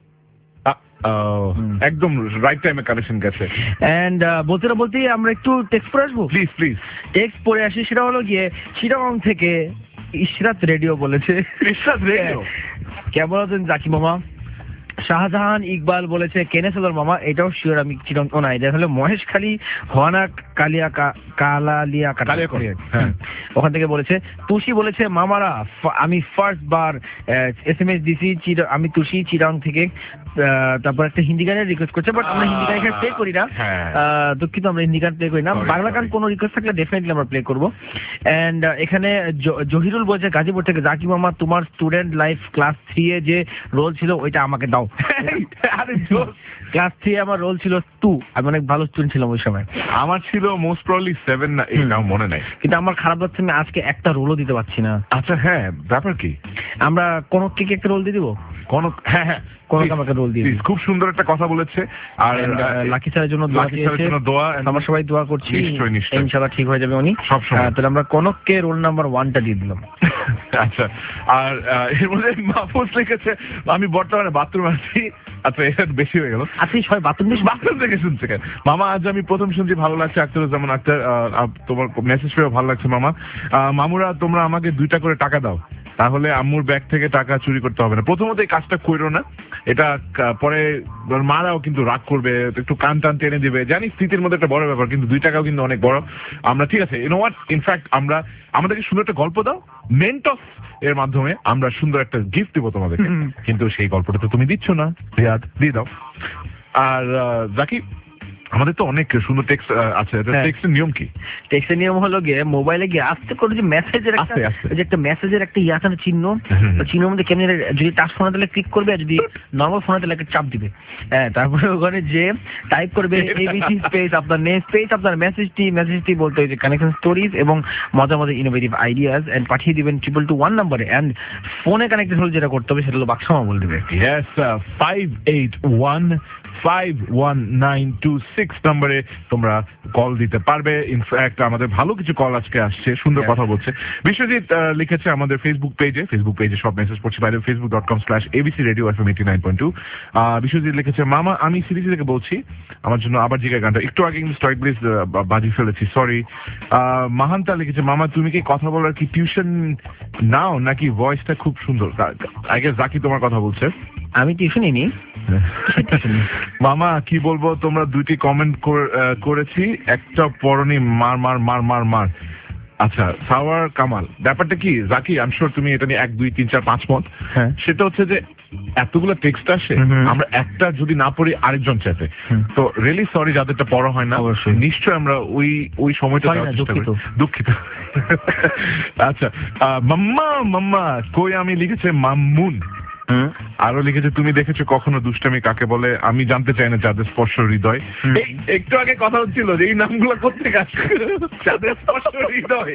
একদম রাইট টাইমে কানেকশন গেছে। এন্ড বলতেই আমরা একটু টেক্সট পড়ে আসবো। প্লিজ টেক্সট পড়ে আসি। সেটা হলো গিয়ে চিটাগং থেকে ইশরাত রেডিও বলেছে। ইশরাত রেডিও, কেমন আছেন জাকি মামা? শাহজাহান ইকবাল বলেছে কেনেসেলর মামা, এটাও শিওর আমি চিটাগং না, এটা হলো মহেশখালী হওয়ানা কালালিয়া ওখান থেকে বলেছে। তুষি বলেছে মামারা, আমি ফার্স্ট বার SMS দিছি, আমি তুষি চিটাগং থেকে। তারপর একটা হিন্দি গানের রিকোয়েস্ট করছে, বাট আমরা হিন্দি গান এখানে প্লে করি না, দুঃখিত, আমরা হিন্দি গান প্লে করি না। বাংলা গান কোনো রিকোয়েস্ট থাকলে ডেফিনেটলি আমরা প্লে করবো। এন্ড এখানে জহিরুল বলছে গাজীপুর থেকে, জাকি মামা তোমার স্টুডেন্ট লাইফ ক্লাস 3 এ যে রোল ছিল ওইটা আমাকে দাও। ক্লাস 3 আমার রোল ছিল 2, আমি অনেক ভালো স্টুডেন্ট ছিলাম ওই সময়। আমার ছিল মোস্ট প্রবাবলি 7 না 8, নাও মনে নাই, কিন্তু আমার খারাপ লাগছে আমি আজকে একটা রোলও দিতে পারছি না। আচ্ছা হ্যাঁ, ব্যাপার কি? আমরা কনককে কি একটা রোল দিয়ে দিব? কনক, হ্যাঁ কনক আমাকে রোল দিয়ে, খুব সুন্দর একটা কথা বলেছে। আর লাকি স্যারের জন্য দোয়া, আমরা সবাই দোয়া করছি, নিশ্চয়ই ইনশাআল্লাহ ঠিক হয়ে যাবে উনি সবসময়। তাহলে আমরা কনককে রোল নাম্বার 1টা দিয়ে দিলাম। আচ্ছা, আর এর মধ্যে মাহফুজ লিখেছে আমি বর্তমানে বাথরুম আছি। আচ্ছা, এটা বেশি হয়ে গেল। আপনি সবাই বাথরুম থেকে শুনছে কেন? মামা আজ আমি প্রথম শুনছি, ভালো লাগছে। আখতারুজ্জামান আক্তার, তোমার মেসেজ পেয়ে ভালো লাগছে মামা। মামুরা তোমরা আমাকে 2টা করে টাকা দাও। তাহলে আম্মুর ব্যাগ থেকে টাকা চুরি করতে হবে না। প্রথমত এই কাজটা করো না, এটা পরে মারাও কিন্তু রাগ করবে, একটু কান টান টেনে দিবে। জানি স্মৃতির মধ্যে একটা বড় ব্যাপার, কিন্তু 2 টাকাও কিন্তু অনেক বড়। আমরা ঠিক আছে, ইউনো হোয়াট, ইনফ্যাক্ট আমরা আমাদেরকে সুন্দর একটা গল্প দাও, মেন্টস এর মাধ্যমে আমরা সুন্দর একটা গিফট দিব তোমাদেরকে। কিন্তু সেই গল্পটা তো তুমি দিচ্ছ না, রিয়াদ দিয়ে দাও। আর জাকি, আমাদের তো অনেক সুন্দর টেক্সট আছে, টেক্সটের নিয়ম কি? টেক্সটের নিয়ম হলো গিয়ে মোবাইলে গিয়ে আস্তে করে যে মেসেজের একটা মেসেজের একটা আছে না, চিহ্ন, চিহ্নের মধ্যে কেমন যদি টাচ ফোনে তাহলে ক্লিক করবে, আর যদি নর্মাল ফোনে তাহলে একটা চাপ দিবে। হ্যাঁ, তারপরে ওখানে যে টাইপ করবে এবিসি স্পেস আপনার নেম স্পেস আপনার মেসেজটি বলতে হয়েছে কানেকশন স্টোরিজ এবং মজার মজার ইনোভেটিভ আইডিয়াস, এন্ড পাঠিয়ে দিবেন 221 নম্বরে। এন্ড ফোনে কানেক্টেড হলে যেটা করতে হবে সেটা হলো বাক্সমা বলে দিবে। ইয়েস, 581519926 নম্বরে তোমরা কল দিতে পারবে। ইনফ্যাক্ট আমাদের ভালো কিছু কল আজকে আসছে, সুন্দর কথা বলছে। বিশ্বজিৎ লিখেছে আমাদের ফেসবুক পেজে সব মেসেজ পড়ছি বাইরে, facebook.com/abcradio.fm89.2। বিশ্বজিৎ লিখেছে, মামা আমি সিরিজ থেকে বলছি, আমার জন্য আবার জিজ্ঞাসা গানটা একটু আগে কিন্তু স্ট্রাইক প্লিজ বাজিয়ে ফেলেছি, সরি। মাহান্তা লিখেছে, মামা তুমি কি কথা বলার কি টিউশন নাও নাকি ভয়েসটা খুব সুন্দর? আই গেস জাকি তোমার কথা বলছে। আমি টিউশনই নিই। মামা কি বলবো, তোমরা 2টি কমেন্ট করেছি, একটা পরনি মার মার মার মার মার। আচ্ছা, সাওয়ার কামাল, ব্যাপারটা কি জাকি? আই এম শিওর তুমি এটা নিয়ে 1 2 3 4 5 মত। সেটা হচ্ছে যে এতগুলো টেক্সট আসে, আমরা একটা যদি না পড়ি আরেকজন চাপে, তো রিয়েলি সরি যাদেরটা পড়া হয় না, নিশ্চয় আমরা ওই সময়টা দুঃখিত। আচ্ছা, মাম্মা কই আমি লিখেছে মাম্মুন, আরো লিখেছে তুমি দেখেছো কখনো দুষ্টামি কাকে বলে? আমি জানতে চাই না যাদের স্পর্শ হৃদয়। একটু আগে কথা হচ্ছিল যে এই নামগুলো কোথেকে আসছে, যাদের স্পর্শ হৃদয়।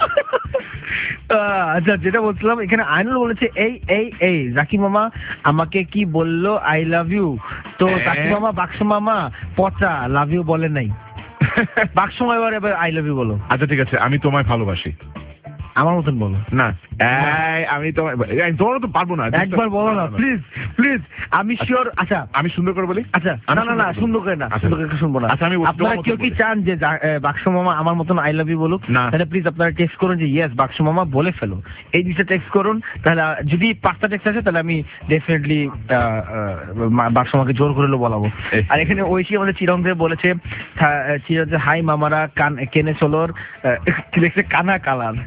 আচ্ছা, যেটা বলছিলাম, এখানে আইনুল বলেছে এই জাকি মামা আমাকে কি বললো আই লাভ ইউ, তো জাকি মামা বাক্স মামা পচা লাভ ইউ বলে নাই, বাক্স মামা এবার আই লাভ ইউ বলো। আচ্ছা ঠিক আছে, আমি তোমায় ভালোবাসি, আমার মতন বলো না। আমি তোমার তো পারবো না, একবার বলো না প্লিজ প্লিজ, আমি শিওর। আচ্ছা আমি সুন্দর করে বলি। আচ্ছা না সুন্দর করে না, সুন্দর করে শুনবো না। আচ্ছা, আপনারা কেউ কি চান যে বাক্স মামা আমার মতন আই লাভ ইউ বলুক? তাহলে প্লিজ আপনারা টেক্সট করুন যে ইয়েস বাক্স মামা বলে ফেলো, এই জিনিসটা টেক্সট করুন। তাহলে যদি 5টা টেক্সট আসে তাহলে আমি ডেফিনেটলি বাক্স মামাকে জোর করে বলাবো। আর এখানে ঐশী আমাদের চিরঞ্জে বলেছে, হাই মামারা কেনে চলোর দেখছে কানা কালার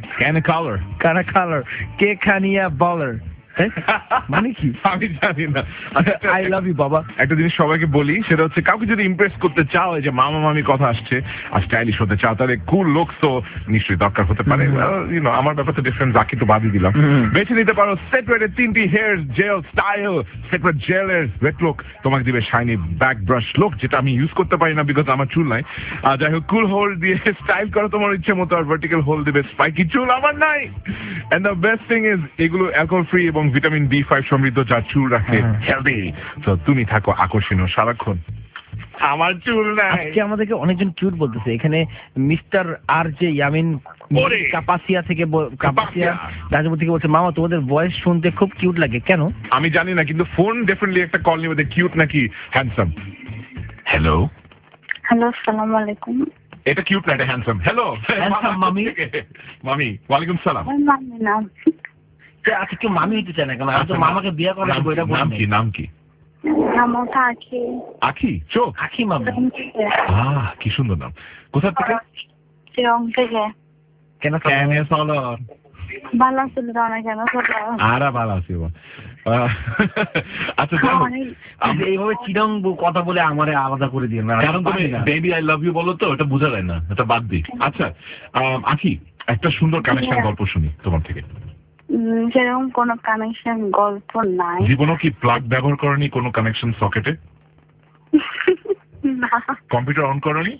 কে খানিয়া বলার, মানে কি আমি জানি না। আই লাভ ইউ বাবা। একটা জিনিস সবাইকে বলি, সেটা হচ্ছে কাউকে যদি ইমপ্রেস করতে চাও, যে মামা মামি কথা আসছে আর স্টাইলিশ হতে চাও, তাহলে কুল লোক তো নিশ্চয়ই দরকার হতে পারে। আমার ব্যাপারটা ডিফারেন্ট, জাকি তো বাদই দিলাম। বেছে নিতে পারো সেটওয়েটের 3টি হেয়ার জেল স্টাইল। সেটওয়েট জেলের ওয়েট লুক তোমাকে দিবে শাইনি ব্যাক ব্রাশ লুক, যেটা আমি ইউজ করতে পারি না বিকজ আমার চুল নাই। যাই হোক, কুল হোল্ড দিয়ে স্টাইল করো তোমার ইচ্ছে মতো, আর ভার্টিক্যাল হোল্ড দিবে স্পাইকি চুল আমার নাই। And the best thing is এগুলো অ্যালকোহল ফ্রি এবং ভিটামিন B5 সমৃদ্ধ, যা চুল রাখে হেলদি। তো তুমি থাকো আকর্ষণীয় সারাক্ষণ। আমার চুল নাই। আজকে আমাদেরকে অনেকজন কিউট বলতেছে। এখানে mister R J Yamin Kapasia থেকে রাজপুর থেকে বলছে, মামা তোমাদের ভয়েস শুনতে খুব কিউট লাগে, কেন? আমি জানি না, কিন্তু ফোন ডেফিনেটলি একটা কল নিবে, কিউট নাকি হ্যান্ডসাম। হ্যালো আসসালামু আলাইকুম। এটা কিউট না, এটা হ্যান্ডসাম। হ্যালো মামি ওয়ালাইকুম সালাম। আচ্ছা, কেউ মামি হইতে চায় না কেন? আমি তো মামাকে বিয়ে করার নাম কি? আখি চোখ আখি মামি। কি সুন্দর নাম। কোথা থেকে? কেন ভালো ছিল না কেন? আরা ভালো আছি। আচ্ছা, এইভাবে চিরং কথা বলে আমারে আলাদা করে দিয়ে না, কারণ তুমি বেবি আই লাভ ইউ বলো তো, এটা বোঝা যায় না, এটা বাদ দিই। আচ্ছা আখি, একটা সুন্দর কানেকশন গল্প শুনি তোমার থেকে। সেরকম কোনো কানেকশন গল্প নাই। জীবনও কি প্লাগ ব্যবহার করনি কোনো কানেকশন সকেটে? না। কম্পিউটার অন করনি?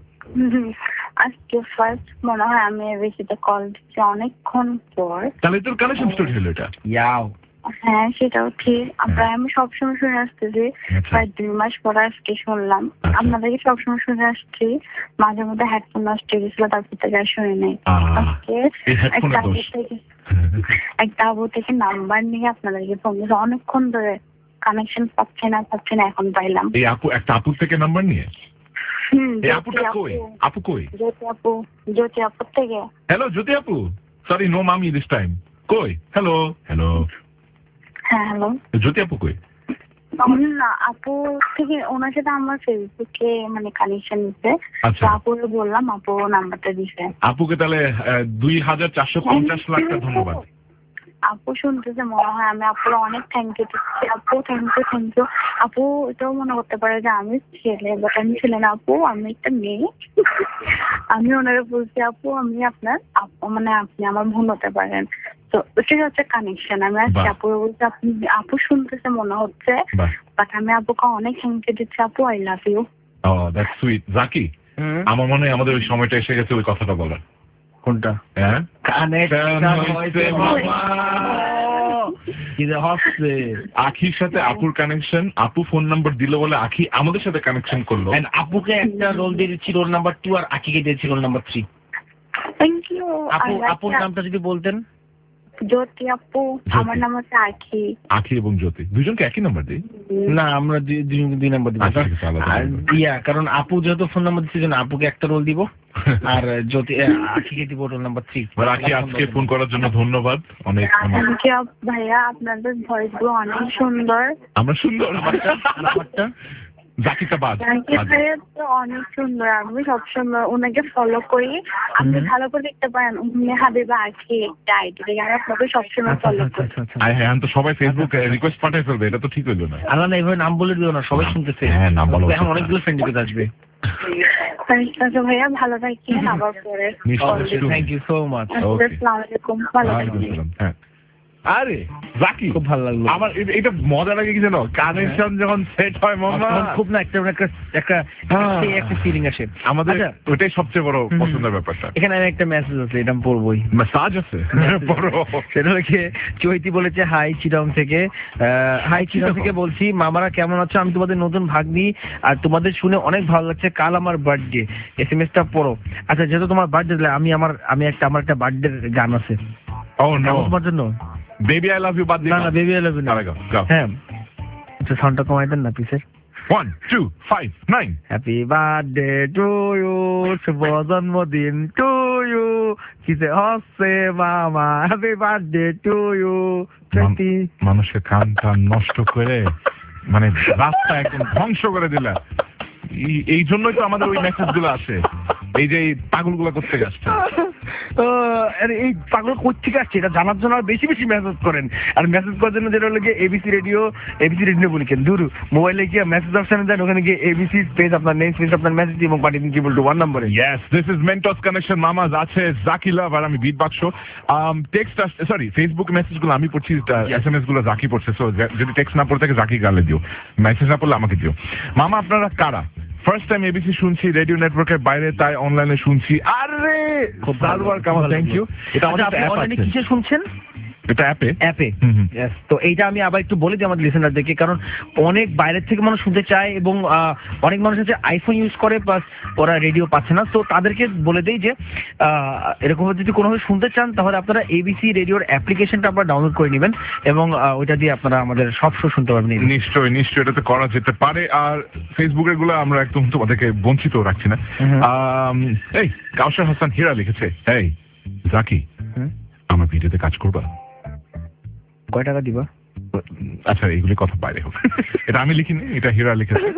আজকে ফার্স্ট মনে হয় আমি বেশিতে কল দিচ্ছি অনেকক্ষণ পর। তাহলে তোর কানেকশন স্টোরি হলো এটা? হ্যাঁ, সেটাও ঠিক। প্রায় আমি সবসময় শুনে আসতেছি, প্রায় 2 মাস পরে আজকে শুনলাম। আপনাদেরকে সবসময় শুনে আসছি, মাঝে মধ্যে হেডফোন নষ্ট হয়ে গেছিল, তারপর থেকে আর শুনি নাই। আজকে একটা আপু থেকে নাম্বার নিয়ে আপনাদেরকে ফোন দিয়েছে, অনেকক্ষণ ধরে কানেকশন পাচ্ছে না, এখন পাইলাম। এই আপু একটা আপুর থেকে নাম্বার নিয়ে? জ্যোতি আপু থেকে। হ্যালো জ্যোতি আপু, সরি নো মামি দিস টাইম। কই হ্যালো হ্যালো হ্যাঁ হ্যালো, জ্যোতি আপু কই? না আপু থেকে ওনার সাথে আমার ফেসবুকে মানে কানেকশন নিচ্ছে, আচ্ছা। তো আপুকে বললাম, আপু নাম্বারটা দিছে। আপুকে তাহলে 2450 লাখ টাকা ধন্যবাদ। আপু শুনতেছে মনে হয়, আমি আপুর অনেক থ্যাংক ইউ দিচ্ছি। আপু থ্যাংক ইউ। আপু এটাও মনে করতে পারে যে আমি ছেলে, বাট আমি ছেলে না আপু, আমি একটা মেয়ে। আমি ওনারা বলছি আপু আমি আপনার মানে আপনি আমার বোন হতে পারেন। তো ওটাই হচ্ছে কানেকশন। আমি আজকে বাহ। আপু বলছি, আপু শুনতেছে মনে হচ্ছে, বাহ। বাট আমি আপুকে অনেক থ্যাংক ইউ দিচ্ছি। আপু I love you. That's sweet. Zaki, আমার মনে হয় আমাদের ওই সময়টা এসে গেছে ওই কথাটা বলার। কোনটা? হ্যাঁ, আখির সাথে আপুর কানেকশন। আপু ফোন নাম্বার দিল বলে আখি আমাদের সাথে কানেকশন করলো। আপুকে একটা রোল দিয়ে দিচ্ছি, রোল নাম্বার 2, আর আখিকে দিয়েছি রোল নাম্বার 3। Thank you. আপুর নামটা যদি বলতেন। জ্যোতি আপু। আমার নাম হচ্ছে আখি। আখি এবং জ্যোতি দুজনকে একই নাম্বার দিই? না, আমরা দুই নাম্বার দিব। আচ্ছা, ঠিক আছে, আলাদা আর নাম্বার। কারণ আপু যেহেতু ফোন নাম্বার দিচ্ছে, জন্য আপুকে একটা রোল দিব, আর জ্যোতি আখিকে দিব রোল নাম্বার 3। আখি, আজকে ফোন করার জন্য ধন্যবাদ। অনেক থ্যাংক ইউ ভাইয়া, আপনাদের ভয়েস গুলো অনেক সুন্দর। আমরা সুন্দর। নাম্বারটা জাকিতাবাদ। ভাইয়া তো অনেক সুন্দর, আমি সবসময় ওনাকে ফলো করি। আপনি ভালো করে দেখতে পারেন, উম্মে হাবিবা আখি একটা আইডি থেকে, আমি আপনাকে সবসময় ফলো করি। হ্যাঁ, তো সবাই ফেসবুক রিকোয়েস্ট পাঠাই ফেলবে, এটা তো ঠিক হইলো না। আল্লাহ না, এইভাবে নাম বলে দিও না, সবাই শুনতেছে। হ্যাঁ, নাম বলা এখন উচিত। অনেকগুলো ফ্রেন্ড রিকোয়েস্ট আসবে। আচ্ছা ভাইয়া, ভালো থাকেন, আবার পরে। নিশ্চয়ই। Thank you so much. আসসালামু আলাইকুম। ভালো ওয়ালাইকুম থাকেন। আসসালাম। হ্যাঁ, আরে জাকি, খুব ভালো লাগলো। আমার এটা মজা লাগে কি জানো, কানেকশন যখন সেট হয় মামা, তখন খুব না একটা ফিলিং আসে আমাদের আচ্ছা, ওটাই সবচেয়ে বড় পছন্দের ব্যাপারটা। এখানে আমি একটা মেসেজ আছে, এটা আমি পড়বই। মেসাজ আছে বড়। সেটা হচ্ছে চৈতি বলেছে, হাই চিরং থেকে। হাই চিরং থেকে বলছি, মামারা কেমন আছো? আমি তোমাদের নতুন ভাগ্নি, আর তোমাদের শুনে অনেক ভালো লাগছে। কাল আমার বার্থডে, এসএমএসটা পড়ো। আচ্ছা, যেহেতু তোমার বার্থডে, আমার একটা বার্থডে গান আছে। ও নো, তোমার জন্য বেবি আই লাভ ইউ বাদ দিই না, বেবি আই লাভ ইউ না। হ্যাঁ, আচ্ছা, সাউন্ডটা কমাই দেন না পিসের। 1 2 5 9। হ্যাপি বার্থডে টু ইউ, শুভ জন্মদিন টু ইউ, কিসে হচ্ছে মামা, হ্যাপি বার্থডে টু ইউ। মানুষের কান নষ্ট করে, মানে রাস্তা একদম ধ্বংস করে দিলা। এই জন্যই তো আমাদের ওই মেসেজ গুলো আসে, এই যে পাগল গুলা করতে আসছে। এই পাগল কোথেকে আসছে এটা জানার জন্য বেশি মেসেজ করেন। আর মেসেজ করার জন্য যেটা হলো এবিসি রেডিও বলি কেন দূর, মোবাইলে গিয়ে মেসেজ অপশনে যান, ওখানে গিয়ে এবিসি স্পেস আপনার নেম স্পেস আপনার মেসেজ এবং পাঠিয়ে দিন 1 নম্বরে। Yes, this is Mentos connection মামাজ। আছে জাকি লাভ আর আমি বিট বাক্স। টেক্সট সরি, ফেসবুক মেসেজ গুলো আমি পড়ছি, এসএমএস গুলো জাকি পড়ছে। সো যদি টেক্সট না পড়ে থাকে জাকি গালে দিও, মেসেজ না পড়লে আমাকে দিও। মামা, আপনারা কারা? ফার্স্ট টাইম এবিসি শুনছি, রেডিও নেটওয়ার্কের বাইরে, তাই অনলাইনে শুনছি। আরে সার্ভার কামাল, থ্যাংক ইউ। এটা আমাদের একটা অ্যাপ আছে। কিসে শুনছেন? এটা অ্যাপে। Yes, তো এইটা আমি আবার একটু বলে দিই আমাদের লিসেনারদেরকে, কারণ অনেক বাইরের থেকে মানুষ শুনতে চায় এবং অনেক মানুষ আছে আইফোন ইউজ করে, প্লাস ওরা রেডিও পাচ্ছে না। তো তাদেরকে বলে দেই যে এরকম যদি কোনোভাবে শুনতে চান, তাহলে আপনারা এবিসি রেডিওর অ্যাপ্লিকেশনটা আপনারা ডাউনলোড করে নেবেন এবং ওইটা দিয়ে আপনারা আমাদের সব শো শুনতে পারবেন। নিশ্চয়ই এটাতে করা যেতে পারে। আর ফেসবুকের গুলো আমরা একদম তোমাদেরকে বঞ্চিত রাখছি না। এই কাউসার হাসান হীরা লিখেছে, এই জাকি, আমার ভিডিওতে কাজ করবা? কয় টাকা দিবা? আচ্ছা, এইগুলি কথা বাইরে হোক। এটা আমি লিখিনি, এটা হীরা লিখেছে।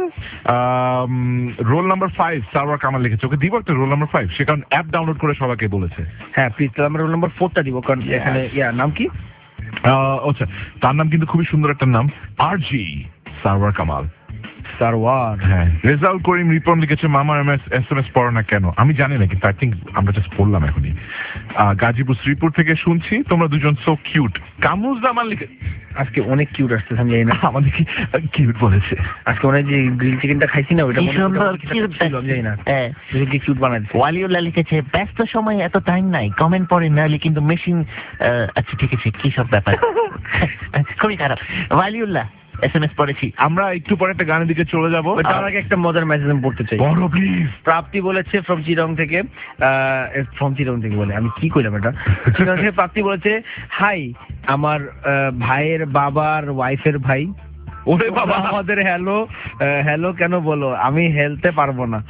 রোল নাম্বার 5 সার্ভার কামাল লিখেছে, ওকে দিব একটা রোল নাম্বার 5। সে কারণ অ্যাপ ডাউনলোড করে সবাইকে বলেছে। হ্যাঁ প্লিজ, তাহলে আমরা রোল নাম্বার 4টা দিব, কারণ এখানে নাম কি? আচ্ছা, তার নাম কিন্তু খুবই সুন্দর একটা নাম, আরজি সার্ভার কামাল। হ্যাঁ, রেজাউল করিম রিপন লিখেছে, মামা এসএমএস পড়ো না কেন? আমি জানি না, কিন্তু আই থিঙ্ক আমরা জাস্ট পড়লাম এখনই। গাজীপুর শ্রীপুর থেকে শুনছি, তোমরা দুজন সো কিউট। কামরুজ জামান লিখে, আজকে অনেক কিউট আসছে, আমি জানি না আমাদের কি কিউট বলেছে। আজকে অনেক যে গ্রিল চিকেনটা খাইছি না, ওইটা জানি না কিউট বানাইছে। ওয়ালিউল্লাহ লিখেছে, ব্যস্ত সময় এত টাইম নাই, কমেন্ট পড়ে নাহলে কিন্তু মেশিন। আচ্ছা ঠিক আছে, কি সব ব্যাপার, খুবই খারাপ। ওয়ালিউল্লাহ এসএমএস পড়েছি। আমরা একটু পরে একটা গানের দিকে চলে যাবো। তার আগে একটা মজার মেসেজ আমি পড়তে চাই। বড় প্লিজ। প্রাপ্তি বলেছে ফ্রম চিরং থেকে, বলে আমি কি কইলাম এটা, চিরং থেকে প্রাপ্তি বলেছে, হাই, আমার ভাইয়ের বাবার ওয়াইফের ভাই ওরে বাবা, আমাদের হ্যালো কেন বলো, আমি হেলতে পারবো না।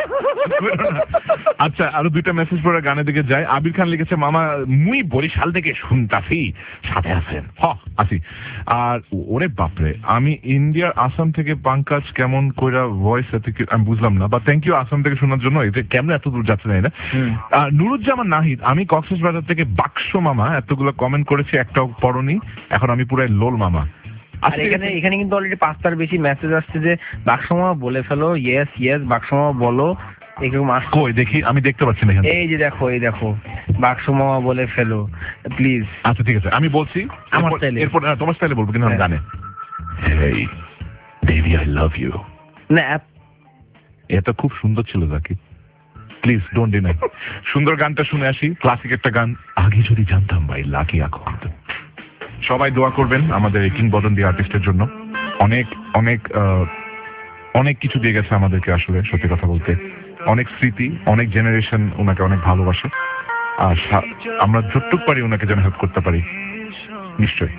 আচ্ছা, আরো 2টা মেসেজ পড়ে গানের দিকে যায়। আবির খান লিখেছে, মামা মুই বরিশাল থেকে শুনতাছি, সাথে আছেন? আছি। আর ওরে বাপরে, আমি ইন্ডিয়ার আসাম থেকে পাঙ্কাজ কেমন কইরা ভয়েস এত আমি বুঝলাম না, বা থ্যাংক ইউ আসাম থেকে শোনার জন্য। এতে কেমন এত দূর যাচ্ছে না। নুরুজ্জামান নাহিদ, আমি কক্সবাজার থেকে বাক্স মামা, এতগুলো কমেন্ট করেছি, একটাও পড়নি, এখন আমি পুরাই লোল মামা। এখানে কিন্তু অলরেডি 5টার বেশি মেসেজ আসছে যে বাক্সমা বলে ফেলো, ইয়েস বাক্সমা বলো, এরকম কই দেখি, আমি দেখতে পাচ্ছি না। এই যে দেখো, এই দেখো, বাক্সমা বলে ফেলো প্লিজ। আচ্ছা ঠিক আছে, আমি বলছি আমার স্টাইলে, এরপর তোমার স্টাইলে বলবো, কিন্তু আমি গানে hey baby I love you. না এটা খুব সুন্দর ছিল জাকি, প্লিজ ডোন্ট ডিনাই। সুন্দর গানটা শুনে আসি, ক্লাসিক একটা গান। আগে যদি জানতাম ভাই লাকি এখন। সবাই দোয়া করবেন আমাদের এই কিংবদন্তি আর্টিস্টের জন্য। অনেক অনেক অনেক কিছু দিয়ে গেছে আমাদেরকে, আসলে সত্যি কথা বলতে অনেক স্মৃতি, অনেক জেনারেশন ওনাকে অনেক ভালোবাসে, আর আমরা যতটুক পারি ওনাকে যেন হেল্প করতে পারি নিশ্চয়ই।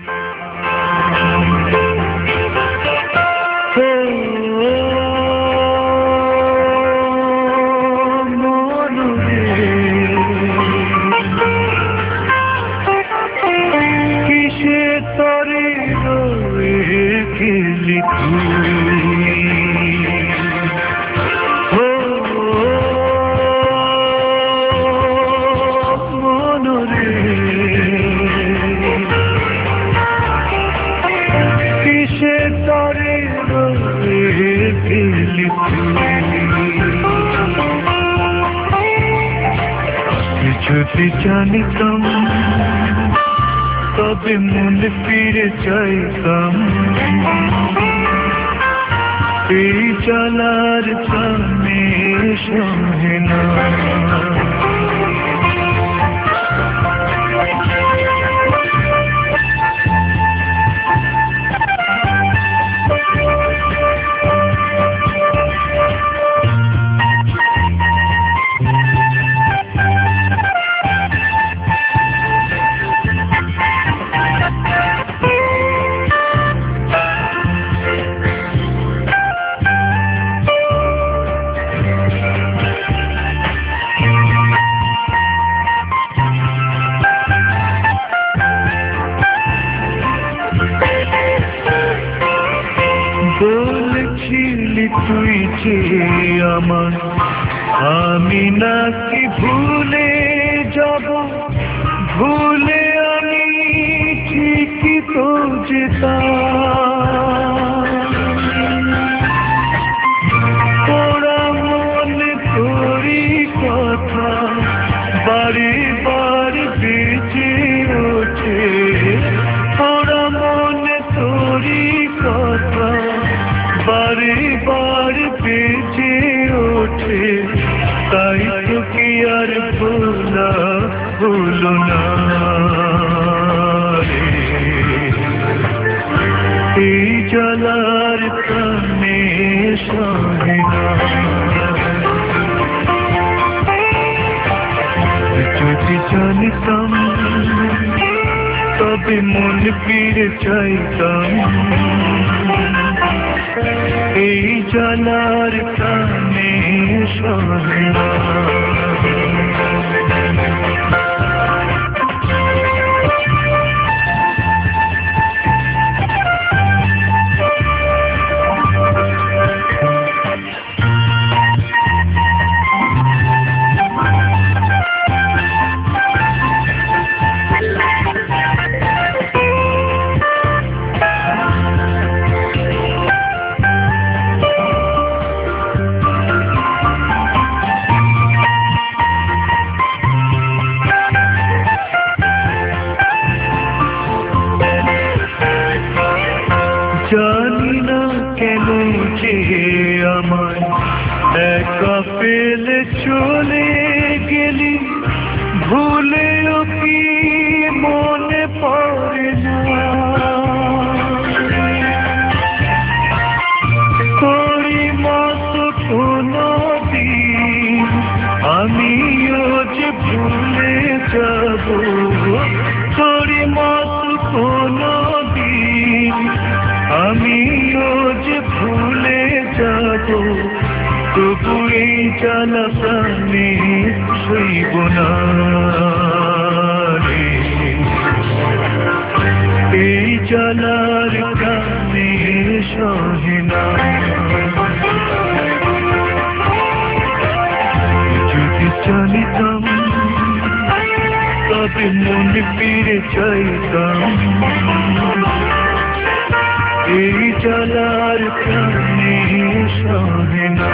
যদি জানিতাম তবে মনে ফিরে চাইতাম, এই জ্বালার প্রাণে সহে না। বলছিলি তুই যে আমার, আমি নাকি ভুলে যাব, ভুলে আমি ঠিকই তো যেতাম। তোরা মনে করি কথা বারে বারে বেঁচে ওঠে, তোরা মনে করি কথা বারে বারে বেঁচে ওঠে, তাই তো কি আর ভোলা হলো না রে। এই জ্বালার প্রাণে সহে না। যদি জানিতাম তবে মন ফিরে চাইতাম, এই জ্বালার প্রাণে সহে না। জানি না কেন যে আমার একা ফেলে চলে গেলি, ভুলেও কি মনে পড়ে না তোরই মতো কোনো দিন আমিও যে ভুলে যাব, তোরই মতো কোনো দিন আমি জ্বালা প্রাণে সইব না রে, এই জ্বালার প্রাণে সহে না। যদি জানিতাম তবে মনে ফিরে চাইতাম, এই জ্বালার প্রাণে সহে না।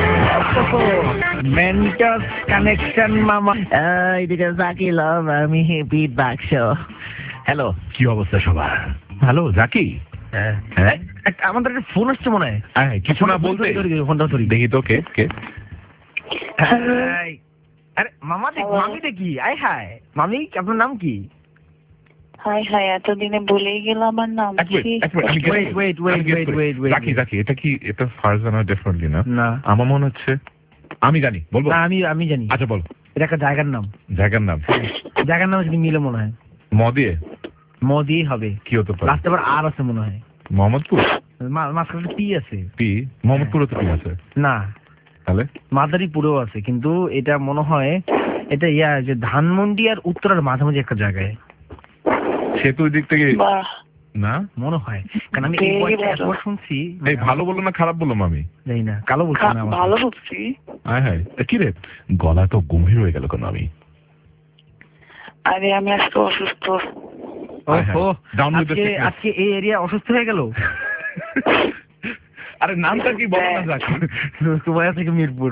মেন্টাস কানেকশন মামা। এদিকে জাকি লভ, আমি বিট বাক্স। হ্যালো, কি অবস্থা সবার? হ্যালো জাকি, আমাদের একটা ফোন আসছে মনে হয়। কিছু না বলতে ফোনটা ধরি দেখি তো কে কে। আরে মামা মামি দেখি। আয় হায় মামি, আপনার নাম কি? হাই হাই, এতদিনে বলেই গেলাম আমার নাম কি? জাকি এটা কি, এটা ফারজানা ডেফিনেটলি না। আমার মনে হচ্ছে আমি জানি, বলবো? আমি জানি। আচ্ছা বল। এটা একটা জায়গার নাম। জায়গার নাম? জায়গার নাম যদি মিলে মনে হয়। ম দিয়ে হবে। কি হতে পারে? লাস্টে আবার আর আছে মনে হয়। মোহাম্মদপুর? মাঝখানে পি আছে। পি? মোহাম্মদপুরে তো পি আছে না। তাহলে মাদারীপুরেও আছে, কিন্তু এটা মনে হয় এটা যে ধানমন্ডি আর উত্তরার মাঝামাঝি একটা জায়গায়। সেতু দিক থেকে না মনে হয়, কারণ আমি একবার শুনছি। এই ভালো বললো না খারাপ বললো মামি? জানি না, কালো বলছি না। ভালো বলছি। হ্যাঁ কি রে, গলা তো গম্ভীর হয়ে গেল কেন? আমি আরে আমি আজকে অসুস্থ। আজকে এই এরিয়া অসুস্থ হয়ে গেল। আরে নামটা কি বলো না জাকি? সুমাইয়া থেকে মিরপুর।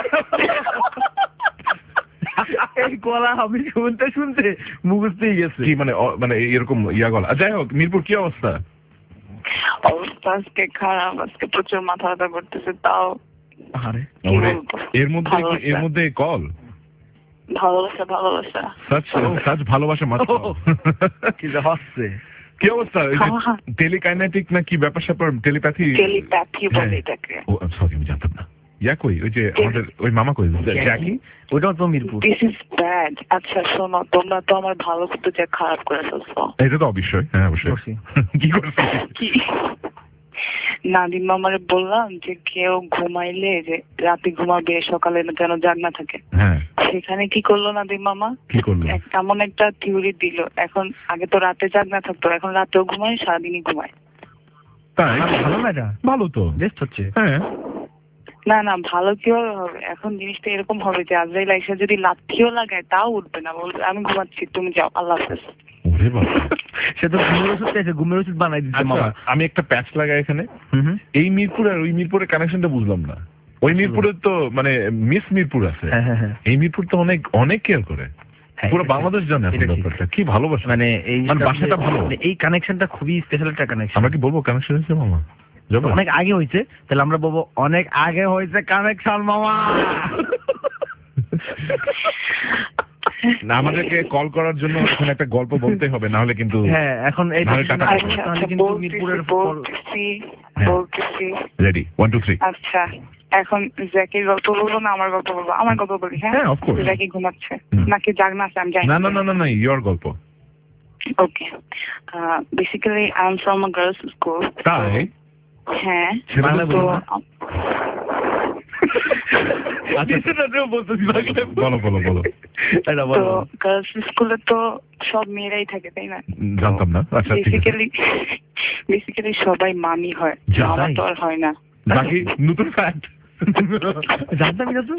এই গলা আমি শুনতে শুনতে মুখস্থই গেছে। কি মানে এরকম গলা? যাই হোক, মিরপুর কি অবস্থা? অবস্থা আজকে খারাপ, আজকে প্রচুর মাথা ব্যথা করতেছে। তাও এর মধ্যে কল ভালোবাসা ভালোবাসা মাত্র। কি হচ্ছে? কি অবস্থা? টেলিকাইনেটিক না কি ব্যাপার স্যাপার? টেলিপ্যাথি বলে এটাকে। ও সরি, আমি জানতাম না। কই ওই যে আমাদের ওই মামা কই জাকি? ওটাও তো মিরপুর। This is bad. আচ্ছা শোনো, তোমরা তো আমার ভালো করতে যা খারাপ করে ফেলছো। এটা তো অবশ্যই। হ্যাঁ অবশ্যই। কি করছো? নাদিম মামারে বললাম যে কেউ ঘুমাইলে যে রাতে ঘুমাবে, সকালে যেন জাগ না থাকে। সেখানে কি করলো নাদিম মামা? কি করলো? এমন একটা থিওরি দিল, এখন আগে তো রাতে জাগ না থাকতো, এখন রাতেও ঘুমায়, সারাদিনই ঘুমায়। তাই? ভালো না এটা? ভালো তো, বেস্ট হচ্ছে। হ্যাঁ না ভালো কিভাবে হবে? এখন জিনিসটা এরকম হবে যে আজরাইল আইসা যদি লাথিও লাগায় তাও উঠবে না, বলবে আমি ঘুমাচ্ছি, তুমি যাও, আল্লাহ হাফেজ। সে তো ঘুমের ওষুধ চাইছে, ঘুমের ওষুধ বানাই দিচ্ছে মামা। আমি একটা প্যাচ লাগাই এখানে। এই মিরপুর আর ওই মিরপুরের কানেকশনটা বুঝলাম না। ওই মিরপুরে তো মানে মিস মিরপুর আছে, এই মিরপুর তো অনেক কেয়ার করে, পুরো বাংলাদেশ জানে ব্যাপারটা। কি ভালোবাসা, মানে এই বাসাটা ভালো, এই কানেকশনটা খুবই স্পেশাল একটা কানেকশন। আমরা কি বলবো কানেকশন হয়েছে মামা? অনেক আগে হয়েছে, তাহলে আমরা বলবো অনেক আগে হয়েছে কানেকশন মামা। না, আমাদেরকে কল করার জন্য এখন একটা গল্প বলতে হবে, না হলে কিন্তু এখন এই কিন্তু মিরপুরের রেডি 1 2 3। আচ্ছা এখন জ্যাকির গল্প বলবো না আমার গল্প বলবো? আমার গল্প বলি। হ্যাঁ জ্যাকি ঘুমাচ্ছে নাকি জাগ না? আমি জানি না ইওর গল্প। Okay, basically I am from a girls school. তাই? হ্যাঁ। বলো। গার্লস স্কুলে তো সব মেয়েরাই থাকে, তাই না? জানতাম না। বেসিক্যালি সবাই মামি হয়, মামা তো আর হয় না। নতুন ফ্যাক্ট জানতামই না তো।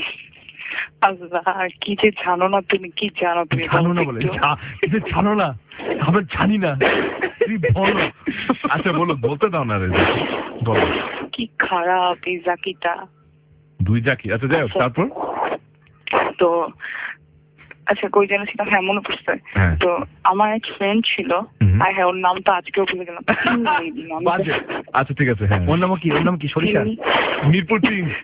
কি যে জানো না তুমি, কি জানো তুমি? জানো না বলে জানো না, আমরা জানি না। আচ্ছা বলো, বলতে দাও না রে। বলো। কি খারাপ এই জাকিটা। দুই জাকি? আচ্ছা যাই হোক, তারপর তো আচ্ছা কই যেন ছিলাম? হ্যাঁ মনে পড়ছে। তো আমার এক ফ্রেন্ড ছিল, হ্যাঁ ওর নাম তো আজকেও ভুলে গেলাম। আচ্ছা ঠিক আছে। হ্যাঁ ওর নাম কি? সরিষা? মিরপুর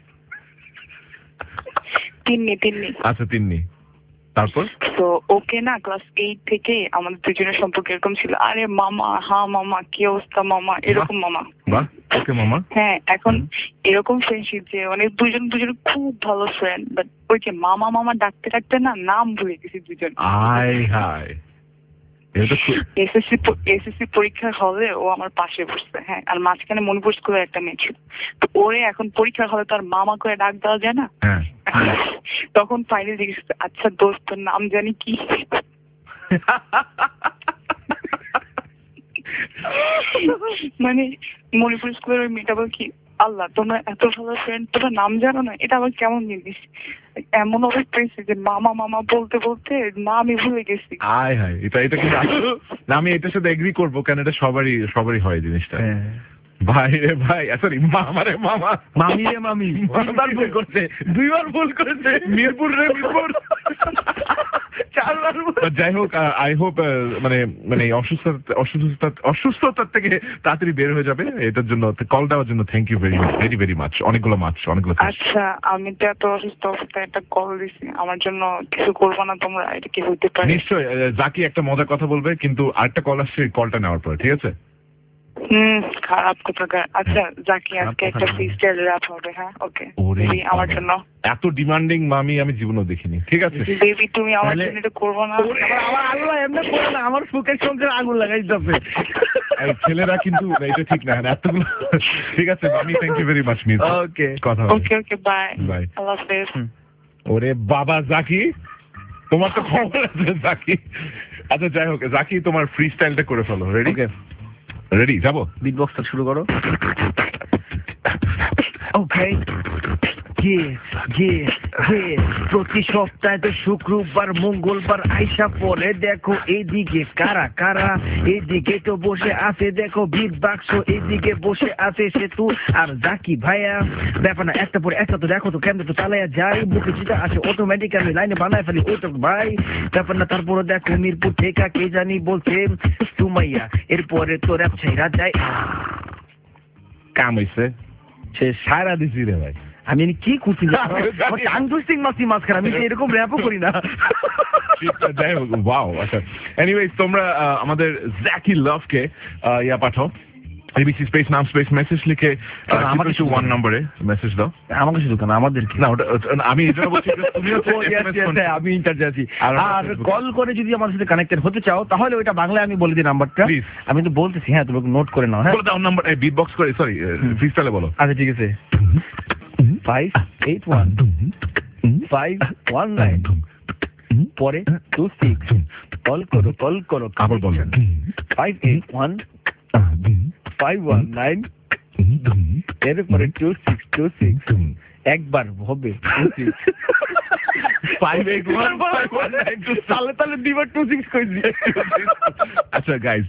তিন্নি। আচ্ছা তিন্নি, তারপর? তো ওকে না ক্লাস 8 থেকে আমাদের দুজনের সম্পর্ক এরকম ছিল, আরে মামা, হ্যাঁ মামা, কি অবস্থা মামা, এরকম মামা। ওকে মামা। হ্যাঁ এখন এরকম ফ্রেন্ডশিপ যে অনেক দুজন খুব ভালো ফ্রেন্ড, বাট ওই যে মামা ডাকতে ডাকতে না নাম ভুলে গেছি দুজন। এসএসসি পরীক্ষার হলে ও আমার পাশে বসছে। হ্যাঁ, আর মাঝখানে মণিপুর স্কুলের একটা মেয়ে ছিল। তো ওরে এখন পরীক্ষার হলে তার মামা করে ডাক দেওয়া যায় না। তখন ফাইনালি জিজ্ঞেস করছে, আচ্ছা দোস্ত তোর নাম জানি কি? মানে মণিপুর স্কুলের ওই মেয়েটা বল কি, আল্লাহ তোমরা এত ভালো ফ্রেন্ড, তোমরা নাম জানো না? এটা আবার কেমন জিনিস? এমন অবস্থা হয়েছে যে মামা মামা বলতে বলতে নামই ভুলে গেছি। আয় হায়, এটা কিন্তু আমি এটার সাথে এগ্রি করবো, কেন এটা সবারই হয় জিনিসটা। ভাই রে ভাই, সরি মামা রে মামা, মামি রে মামি, দুইবার ভুল করেছে। মিরপুর রে মিরপুর, যাই হোক, আই হোপ মানে অসুস্থতার থেকে তাড়াতাড়ি বের হয়ে যাবে। এটার জন্য কল দেওয়ার জন্য থ্যাংক ইউ ভেরি মাচ। অনেকগুলো আচ্ছা, আমি তো এত অসুস্থ অবস্থায় একটা কল দিছি, আমার জন্য কিছু করবো না তোমরা? এটা কি হইতে পারে? নিশ্চয়। জাকি একটা মজার কথা বলবে, কিন্তু আরেকটা কল আসছে, কলটা নেওয়ার পরে, ঠিক আছে? খারাপ কথা। আচ্ছা জাকি, আজকে একটা ফ্রিস্টাইল র‍্যাপ হবে। হ্যাঁ ওকে, আমার জন্য। এত ডিমান্ডিং মামি আমি জীবনেও দেখিনি। ঠিক আছে বেবি, তুমি আমার জন্য এটা করবো না? আল্লাহ এমনি করে না, আমার ফুকের সঙ্গে আগুন লাগাইতেছে। ছেলেরা কিন্তু এটা ঠিক না এতগুলো। ঠিক আছে মামি, thank you very much. Miss okay কথা ওকে বাই বাই, আল্লাহ হাফেজ। ওরে বাবা জাকি, তোমার তো খবর আছে জাকি। আচ্ছা যাই হোক, জাকি তোমার ফ্রি স্টাইলটা করে ফেলো। রেডি? রেডি, যাবো? বিট বক্সটা শুরু করো। ওকে, প্রতি সপ্তাহে তো শুক্রবার মঙ্গলবার আইসা পরে দেখো এইদিকে কারা কারা, এইদিকে তো বসে আছে দেখো বিট বাক্স, এইদিকে বসে আছে সেতু আর জাকি ভাইয়া। ব্যাপার না, একটা পরে একটা তো দেখো তো কেমন তো চালাইয়া যাই, বুকে যেটা আসে অটোমেটিক আমি লাইনে বানায় ফেলি ওই তো ভাই। ব্যাপার না, তারপরে দেখো মিরপুর থেকে কে জানি বলছে সুমাইয়া, এরপরে তো র‍্যাপ ছাইরা যায়। কাম হইছে, সে সারা দিছি রে ভাই। আমি কি করছি, আমি এরকম র‍্যাপও করি না। যাই হোক, ওয়াও। আচ্ছা এনিওয়েজ, তোমরা আমাদের জাকি লাভকে ইয়া পাঠাও, এবিসি স্পেস নাম স্পেস মেসেজ লিখে আমাকে 1 নম্বরে মেসেজ দাও। আমাকে শুধু কেন, আমাদের কি না, ওটা আমি এই জন্য বলছি তুমি হচ্ছে আমি ইন্টারজে আছি। আর কল করে যদি আমার সাথে কানেক্টেড হতে চাও তাহলে ওইটা বাংলায় আমি বলে দিই নাম্বারটা। আমি তো বলতেছি, হ্যাঁ তুমি নোট করে নাও। হ্যাঁ বলে দাও নাম্বার, বিট বক্স করে, সরি ফ্রিস্টাইলে বলো। আচ্ছা ঠিক আছে, 581-519 পরে 26 কল করো আবার বলেন 581-519 এরপরে 26 একবার হবে 581-519 দিবার 26 কইছি। আচ্ছা গাইস,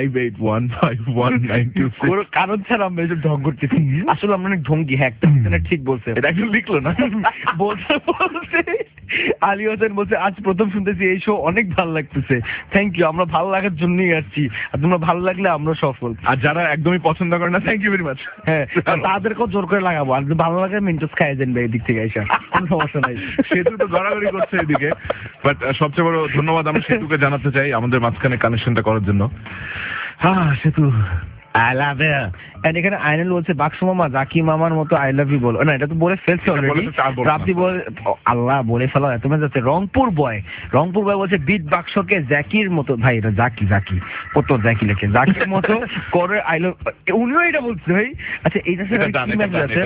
581-519 কারণ ছাড়া আমরা এসব ঢং করতেছি। আসলে আমরা অনেক ঢঙ্গি। হ্যাঁ একটা ঠিক বলছে, এটা একজন লিখলো না বলছে আলী হোসেন বলছে আজ প্রথম শুনতেছি এই শো, অনেক ভালো লাগতেছে। থ্যাংক ইউ, আমরা ভালো লাগার জন্যই আসছি, আর তোমরা ভালো লাগলে আমরা সফল। আর যারা একদমই পছন্দ করে না, থ্যাংক ইউ ভেরি মাচ। হ্যাঁ, তাদেরকেও জোর করে লাগাবো, আর যদি ভালো লাগে মিন্টস খাইয়ে দেন ভাই, এদিক থেকে আইসা কোনো সমস্যা নাই। সেতু তো গড়াগড়ি করছে এদিকে, বাট সবচেয়ে বড় ধন্যবাদ আমরা সেতুকে জানাতে চাই আমাদের মাঝখানে কানেকশনটা করার জন্য। হ্যাঁ সেতু, আই লাভ ইউ। এন্ড এখানে আইনাল বলছে বাক্স মামা জাকি মামার মতো আই লাভ ইউ বলো না, এটা তো বলে ফেলছে অলরেডি। রাব্দি বলে আল্লাহ বলে ফেলা এত মজা যাচ্ছে। রংপুর বয় বলছে বিট বাক্সকে জ্যাকির মতো, ভাই এটা জাকি কত জ্যাকি লেখে, জাকির মতো করে আই লাভ, উনিও এটা বলছে ভাই। আচ্ছা এইটা স্যার কি মেসেজ আছে?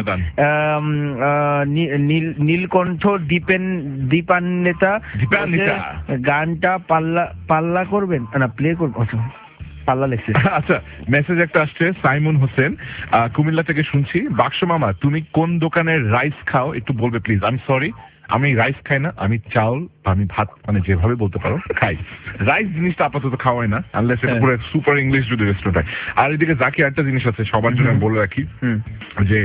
নীলকণ্ঠ দীপান্বিতা গানটা পাল্লা করবেন না, প্লে করবো। আচ্ছা মেসেজ একটা আসছে, সাইমন হোসেন কুমিল্লা থেকে শুনছি। বাক্স মামা তুমি কোন দোকানের রাইস খাও একটু বলবে প্লিজ? আমি সরি, আমি রাইস খাই না, আমি চাউল, আমি ভাত, মানে যেভাবে বলতে পারো খাই। রাইস জিনিসটা আপাতত খাওয়াই না, আনলেস এটা পুরো সুপার ইংলিশ যদি রেস্টুরেন্ট হয়। আর এদিকে জাকি একটা জিনিস আছে সবার জন্য বলে রাখি, যে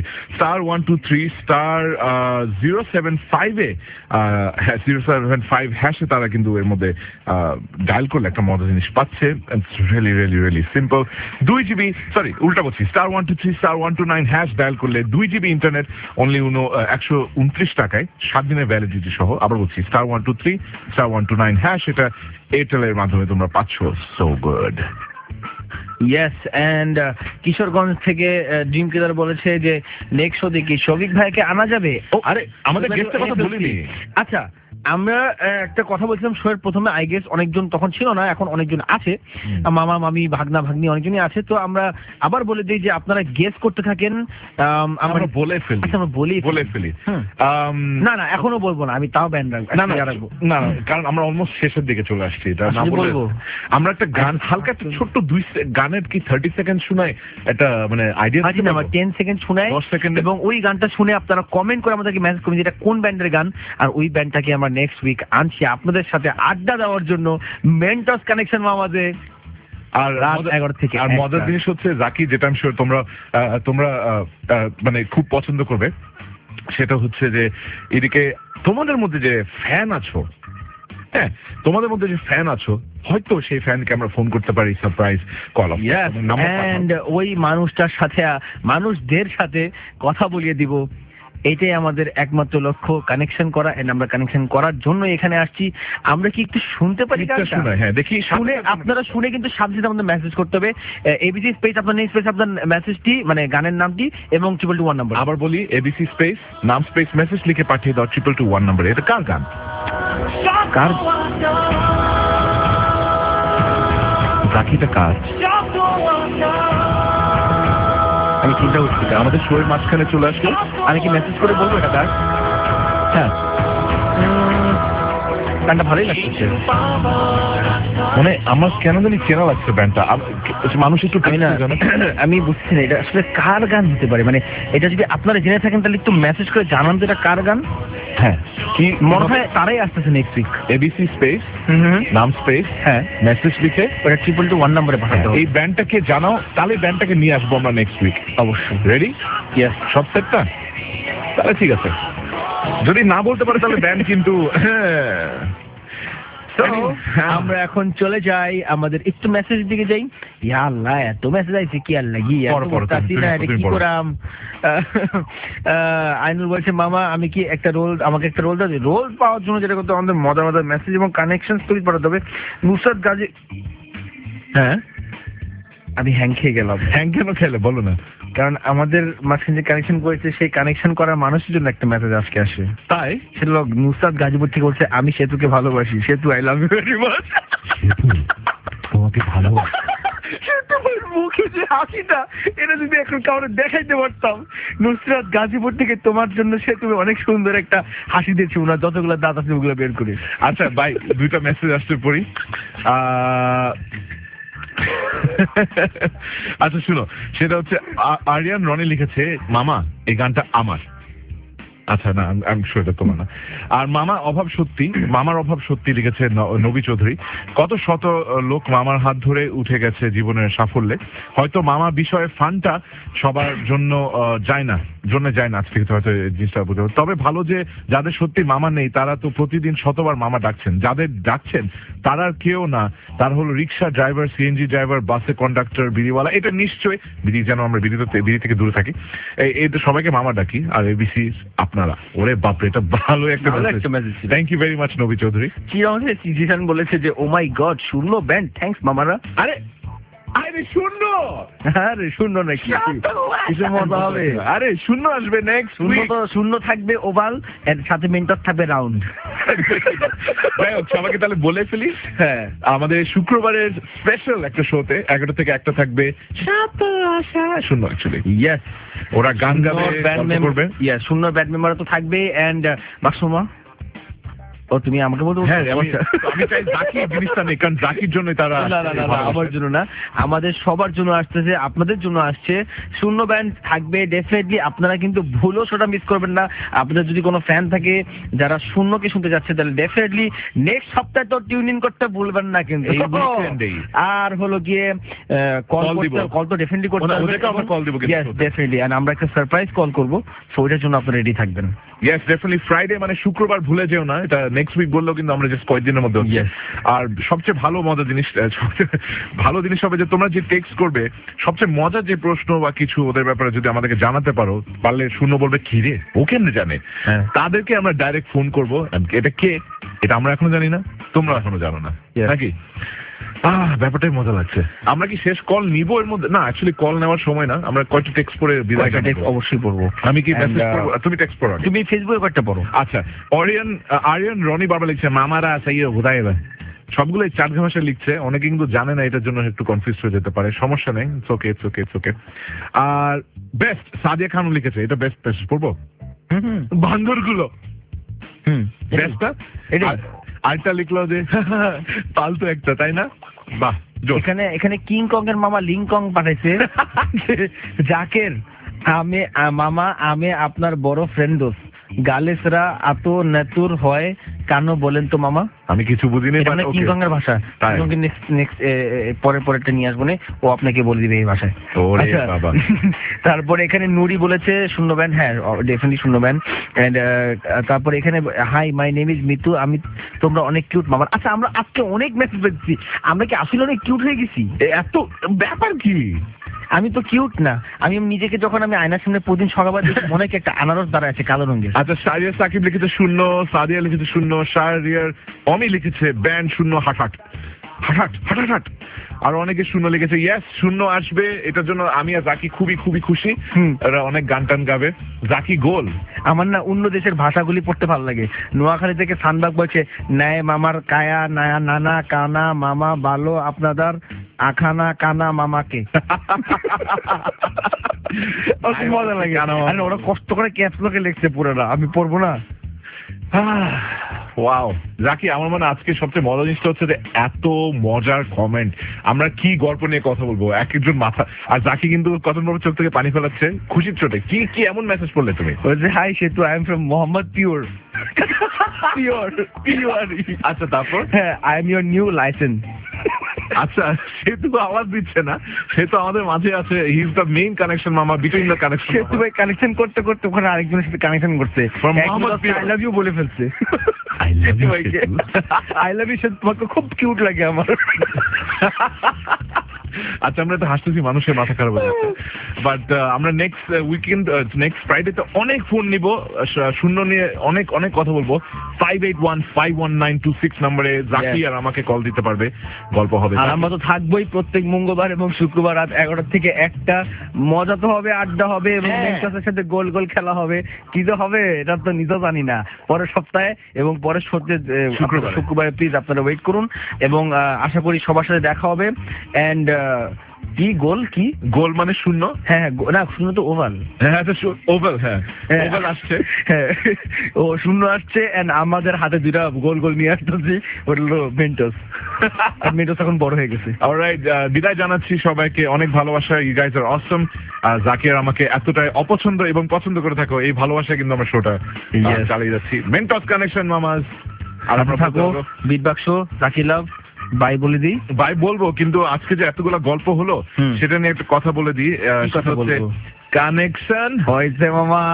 *123*075 075 হ্যাশে তারা কিন্তু এর মধ্যে ডায়াল করলে একটা মজার জিনিস পাচ্ছে। Really simple. 2 GB, সরি উল্টা বলছি, *123*129 হ্যাশ ডায়াল করলে 2 GB ইন্টারনেট অনলি 129 টাকায় 7 দিনের ভ্যালিডিটি সহ। আবার বলছি, *123*129 হ্যাশ, এটা এয়ারটেল এর মাধ্যমে তোমরা পাচ্ছ। So good. Yes, and Kishoreganj থেকে ড্রিম কিলার বলেছে যে নেক্সট শো দেখি শফিক ভাইকে আনা যাবে। আরে আমাদের গেস্টের কথা বলিনি। আচ্ছা আমরা একটা কথা বলছিলাম শোয়ের প্রথমে, আই গেস অনেকজন তখন ছিল না, এখন অনেকজন আছে, মামা মামি ভাগনা ভাগ্নি অনেকজনই আছে। তো আমরা আবার বলে দিই যে আপনারা গেস করতে থাকেন। আমরা বলে ফেলি, আমরা বলে ফেলি। না না এখনো বলবো না, আমি তাও ব্যান্ড রাখবো। না কারণ আমরা অলমোস্ট শেষের দিকে চলে আসছি। এটা না বলবো, আমরা একটা গান হালকা একটা ছোট্ট 2 গানের কি 30 সেকেন্ড শোনাই, একটা মানে আইডিয়া আছে না, 10 সেকেন্ড শোনাই 10 সেকেন্ড, এবং ওই গানটা শুনে আপনারা কমেন্ট করে আমাদেরকে মেসেজ করুন যেটা কোন ব্যান্ডের গান, আর ওই ব্যান্ডটাকে আমরা নেক্সট উইক আনছি আপনাদের সাথে আড্ডা দেওয়ার জন্য মেন্টস কানেকশন মামাজে। আর রাত 11 থেকে। আর মজার জিনিস হচ্ছে জাকি, যেটা আমি শিওর তোমরা মানে খুব পছন্দ করবে, সেটা হচ্ছে যে এদিকে তোমাদের মধ্যে যে ফ্যান আছো, হ্যাঁ তোমাদের মধ্যে যে ফ্যান আছো, হয়তো সেই ফ্যানকে আমরা ফোন করতে পারি সারপ্রাইজ কল অফ, এন্ড ওই মানুষটার সাথে মানুষদের সাথে কথা বলিয়ে দিব। এটাই আমাদের একমাত্র লক্ষ্য, কানেকশন করা। এন্ড আমরা কানেকশন করার জন্য এখানে আসছি। আমরা কি একটু শুনতে পারি? হ্যাঁ দেখি, শুনে আপনারা শুনে কিন্তু সাথে সাথে আমাদের মেসেজ করতে হবে। এবিসি স্পেস আপনার নেম স্পেস আপনার মেসেজটি মানে গানের নামটি এবং 221 নাম্বার। আবার বলি, এবিসি স্পেস নাম স্পেস মেসেজ লিখে পাঠিয়ে দাও 221 নাম্বারে। এটা কার গান? কার জাকিটা কার? আমি চিন্তা করছি, আমাদের শোয়ের মাঝখানে চলে আসলো, আমি কি মেসেজ করে বলবো এটা কার? হ্যাঁ গানটা ভালোই লাগছে, মানে আমার কেন জানি চেনা লাগছে ব্যান্ডটা। মানুষ একটু আমি বুঝছি না এটা আসলে কার গান হতে পারে। মানে এটা যদি আপনারা জেনে থাকেন তাহলে একটু মেসেজ করে জানান তো এটা কার গান। হ্যাঁ কি মনে হয় তারাই আসতেছে নেক্সট উইক। এবিসি স্পেস নাম স্পেস হ্যাঁ মেসেজ লিখে ওটা 221 নম্বরে পাঠাতে হবে। এই ব্যান্ডটাকে জানাও, তাহলে ব্যান্ডটাকে নিয়ে আসবো আমরা নেক্সট উইক। অবশ্যই রেডি? ইয়েস, সব সেটটা তাহলে ঠিক আছে। যদি না বলতে পারে তাহলে ব্যান্ড কিন্তু আমরা এখন চলে যাই আমাদের একটু মেসেজ দিকে যাই। ইয়া আল্লাহ এত মেসেজ আইছে কি আর লাগি কি করাম। আইনুল বলছে মামা আমি কি একটা রোল, আমাকে একটা রোল দাও। রোল পাওয়ার জন্য যেটা করতে আমাদের মজার মজার মেসেজ এবং কানেকশন তৈরি পাঠাতে হবে। নুসরাত গাজী, হ্যাঁ আমি হ্যাং খেয়ে গেলাম। হ্যাং কেন খেলে বলো না? কারণ আমাদের মাঝখানে যে কানেকশন করেছে সেই কানেকশন করার মানুষের জন্য একটা মেসেজ আজকে আসে। তাই সেটা লোক নুসরাত গাজীপুর থেকে বলছে আমি সেতুকে ভালোবাসি। Setu I love you very much. তোমাকে ভালোবাসি। মুখে যে হাসিটা, এটা যদি এখন কাউকে দেখাইতে পারতাম। নুসরাত গাজীপুর থেকে তোমার জন্য সেতু অনেক সুন্দর একটা হাসি দিয়েছে, ওনার যতগুলো দাঁত আছে ওগুলো বের করে। আচ্ছা ভাই, দুইটা মেসেজ আসতে পড়ি। আচ্ছা শুনো, সেটা হচ্ছে আরিয়ান রনি লিখেছে মামা এই গানটা আমার। আচ্ছা না আমি শিওর এটা তোমার না। আর মামার অভাব সত্যি লিখেছে নবী চৌধুরী। কত শত লোক মামার হাত ধরে উঠে গেছে জীবনের সাফল্যে। হয়তো মামা বিষয়ে ফানটা সবার জন্য যায় না আজকে হয়তো জিনিসটা বুঝতে পারবে। তবে ভালো যে যাদের সত্যি মামা নেই তারা তো প্রতিদিন শতবার মামা ডাকছেন। যাদের ডাকছেন তারা কেউ না, তার হলো রিক্সা ড্রাইভার, সিএনজি ড্রাইভার, বাসে কন্ডাক্টর, বিড়িওয়ালা। এটা নিশ্চয়ই বিড়ি, যেন আমরা বিড়ি থেকে দূরে থাকি। এই তো সবাইকে মামা ডাকি। আর এবিসি আপনারা, ওরে বাপরে এটা ভালো একটা message. Thank you very much Nabi Chowdhury. কি আমাদের জিসান বলেছে যে oh my god Shunno band, thanks মামারা। আরে শূন্য, আরে শূন্য নাকি কিছু মজা হবে। আরে শূন্য আসবে নেক্সট উইক। শূন্য থাকবে ওভাল, এর সাথে মেন্টর থাকবে রাউন্ড। সবাইকে তাহলে বলে ফেলি, হ্যাঁ আমাদের শুক্রবারের স্পেশাল একটা শোতে 11টা থেকে 1টা থাকবে শূন্য। অ্যাকচুয়ালি ইয়েস, ওরা গান গাবে, ব্যান্ড করবে। ইয়েস, শূন্য ব্যান্ড মেম্বার তো থাকবে। এন্ড বাক্সমা ও তুমি আমাকে বলতে, হ্যাঁ আমি চাই জাকি জিনিসটা নেই, কারণ জাকির জন্য তারা। না আমার জন্য না, আমাদের সবার জন্য আসতেছে, আপনাদের জন্য আসছে। শূন্য ব্যান্ড থাকবে ডেফিনেটলি। আপনারা কিন্তু ভুলও সেটা মিস করবেন না। আপনাদের যদি কোনো ফ্যান থাকে যারা শূন্যকে শুনতে যাচ্ছে তাহলে ডেফিনেটলি নেক্সট সপ্তাহে তো টিউন ইন করতে ভুলবেন না কিন্তু। আর হলো গিয়ে কল তো ডেফিনেটলি করতে হবে। আমরা কল দেব, ইয়েস ডেফিনেটলি। আর আমরা একটা সারপ্রাইজ কল করব, সো ওটার জন্য আপনারা রেডি থাকবেন। Yes definitely. ফ্রাইডে মানে শুক্রবার ভুলে যেও না, এটা নেক্সট উইক বললেও কিন্তু আমরা জাস্ট কয়েকদিনের মধ্যে হচ্ছে। আর সবচেয়ে ভালো জিনিস হবে যে তোমরা যে টেক্সট করবে, সবচেয়ে মজার যে প্রশ্ন বা কিছু ওদের ব্যাপারে যদি আমাদেরকে জানাতে পারো, পারলে শূন্য বলবে কি রে ও কেমনে জানে, তাদেরকে আমরা ডাইরেক্ট ফোন করবো। এটা কে এটা আমরা এখনো জানি না, তোমরা এখনো জানো না নাকি? ব্যাপারটাই মজা লাগছে। আমরা কি শেষ কল নিব এর মধ্যে? না, অ্যাকচুয়ালি কল নেওয়ার সময় না, আমরা কয়টা টেক্সট পড়ে বিদায় জানাবো। অবশ্যই পড়বো। আমি কি মেসেজ পড়বো? তুমি টেক্সট পড়ো। তুমি ফেসবুকে কয়টা পড়ো? আচ্ছা, আরিয়ান রনি বারবার লিখছে মামারা চাইও বোধাই এবার, সবগুলো চার ভাষায় লিখছে। অনেকে কিন্তু জানে না, এটার জন্য একটু কনফিউজ হয়ে যেতে পারে, সমস্যা নেই, ইটস ওকে। আর বেস্ট সাদিয়া খানও লিখেছে, এটা বেস্ট মেসেজ পড়বো। বান্দরগুলো বেস্টটা। আরেকটা লিখলো যে পালতু একটা, তাই না? বাহ। এখানে কিং কং এর মামা লিং কং পাঠাইছে জাকের মামা আমি আপনার বড় ফ্রেন্ড দোস্ত, গালেসরা এত নেতুর হয় কেন বলেন তো মামা? আমি কিছু বুঝিনি। কিং কং এর ভাষা নেক্সট পরেরটা নিয়ে আসবো না, ও আপনাকে বলে দিবে এই ভাষায়। তারপরে এখানে নুরি বলেছে শূন্য ব্যান, হ্যাঁ ডেফিনেটলি শূন্য ব্যান। তারপরে এখানে hi my name is Mitu, তোমরা অনেক কিউট মামা। আচ্ছা, আমরা আজকে অনেক মেসেজ পেয়েছি, আমরা কি আসলে অনেক কিউট হয়ে গেছি? এত ব্যাপার কি? আমি তো কিউট না, আমি নিজেকে যখন আমি আয়নার সামনে প্রতিদিন সকালবেলা দেখি মনে হয় একটা আনারস দ্বারা আছে কালো রঙের। আচ্ছা, শাহরিয়ার সাকিব লিখেছে শূন্য, সাদিয়া লিখেছে শূন্য, শাহরিয়ার অমি লিখেছে ব্যান্ড শূন্য, হাট। আর অনেকে শূন্য লিখেছে। ইয়েস, শূন্য আসবে, এটার জন্য আমি আর জাকি খুবই খুশি। এরা অনেক গান টান গাবে। জাকি গোল। আমার না অন্য দেশের ভাষাগুলি পড়তে ভালো লাগে। নোয়াখালী থেকে সানবাগ বলছে ন্যায় মামার কায়া নায়া নানা কানা মামা ভালো আপনাদের আখানা কানা মামাকে। মজা লাগে। ওরা কষ্ট করে ক্যাপসলকে লিখছে পুরোটা, আমি পড়বো না। ওয়াও জাকি, আমার মনে আজকে সবচেয়ে মজার জিনিসটা হচ্ছে যে এত মজার কমেন্ট। আমরা কি গল্প নিয়ে কথা বলবো, এক একজন মাথা। আর জাকি কিন্তু কতবার চোখ থেকে পানি ফেলাচ্ছে খুশির চোটে। কি এমন মেসেজ করলে তুমি? Hi Setu, I am from Mohammadpur. আচ্ছা, তারপর? হ্যাঁ, I am your new license. আচ্ছা, সে তো আওয়াজ দিচ্ছে না, সে তো আমাদের মাঝে আছে। He is the main connection মামা, বিটুইন দ্য কানেকশন। সেতু ভাই কানেকশন করতে ওখানে আরেকজনের সাথে কানেকশন করছে, আই লাভ ইউ বলে ফেলছে। আই লাভ ইউ সেতু, তোমাকে খুব কিউট লাগে আমার। আচ্ছা, আমরা তো হাসতেছি, মানুষের মাথা খারাপ হয়ে যাচ্ছে। বাট আমরা নেক্সট ফ্রাইডেতে অনেক ফোন নিব, শূন্য নিয়ে অনেক কথা বলবো। 58151926 নম্বরে জাকি আর আমাকে কল দিতে পারবে, গল্প হবে। আর আমরা তো থাকবোই প্রত্যেক মঙ্গলবার এবং শুক্রবার রাত 11টা থেকে 1টা। মজা তো হবে, আড্ডা হবে এবং মেন্টাসের সাথে গোল খেলা হবে। কি যে হবে এটা তো নিজেও জানি না। পরের সপ্তাহে এবং পরের শুক্রবারে প্লিজ আপনারা ওয়েট করুন এবং আশা করি সবার সাথে দেখা হবে। এন্ড কি গোল মানে শূন্য? হ্যাঁ, না শূন্য তো ওভাল। হ্যাঁ, ওভাল। হ্যাঁ, ওভাল আসছে। হ্যাঁ, ও শূন্য আসছে এন্ড আমাদের হাতে দুইটা গোল নিয়ে আসতেছি, ওটা হলো মেন্টাস। মেন্টাস এখন বড় হয়ে গেছে। অলরাইট, বিদায় জানাচ্ছি সবাইকে, অনেক ভালোবাসা। You guys are awesome. জাকির আমাকে এতটাই অপছন্দ এবং পছন্দ করে থাকো, এই ভালোবাসা কিন্তু আমরা শোটা চালিয়ে যাচ্ছি। Mentors connection মামাজ। আর আমরা থাকবো বিট বাক্স, জাকি লাভ। বাই বলে দিই, বাই বলবো, কিন্তু আজকে যে এতগুলো গল্প হলো সেটা নিয়ে একটা কথা বলে দিই। কানেকশন হয়েছে মামা।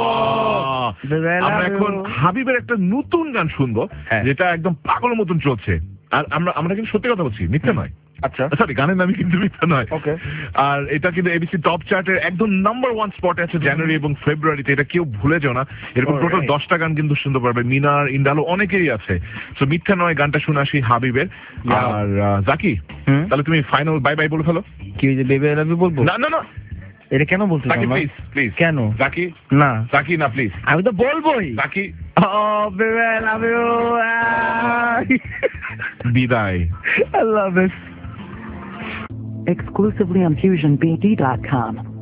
আমরা এখন হাবিবের একটা নতুন গান শুনবো, যেটা একদম পাগলের মতন চলছে। আর আমরা কিন্তু সত্যি কথা বলছি, মিথ্যা নয়। আচ্ছা, সরি, গানের নামই কিন্তু মিথ্যা নয়। আর এটা কিন্তু এবিসি টপ চার্টের একদম নাম্বার 1 স্পটে আছে জানুয়ারি এবং ফেব্রুয়ারিতে। এটা কেউ ভুলে যাও না। এরকম টোটাল 10টা গান কিন্তু শুনতে পারবে। মিনার, ইন্দালো অনেকেরই আছে। সো মিথ্যা নয় গানটা শুনে আসি হাবিবের। আর জাকি, তাহলে তুমি ফাইনাল বাই বাই বলে ফেলো। কি বেবি আই লাভ ইউ বলবো? না, এটা কেন বলছো? প্লিজ। কেন জাকি? না, জাকি না, প্লিজ। আমি তো বলবোই Zaki. Baby I love you. বিদায়। I love it. Exclusively on FusionBD.com.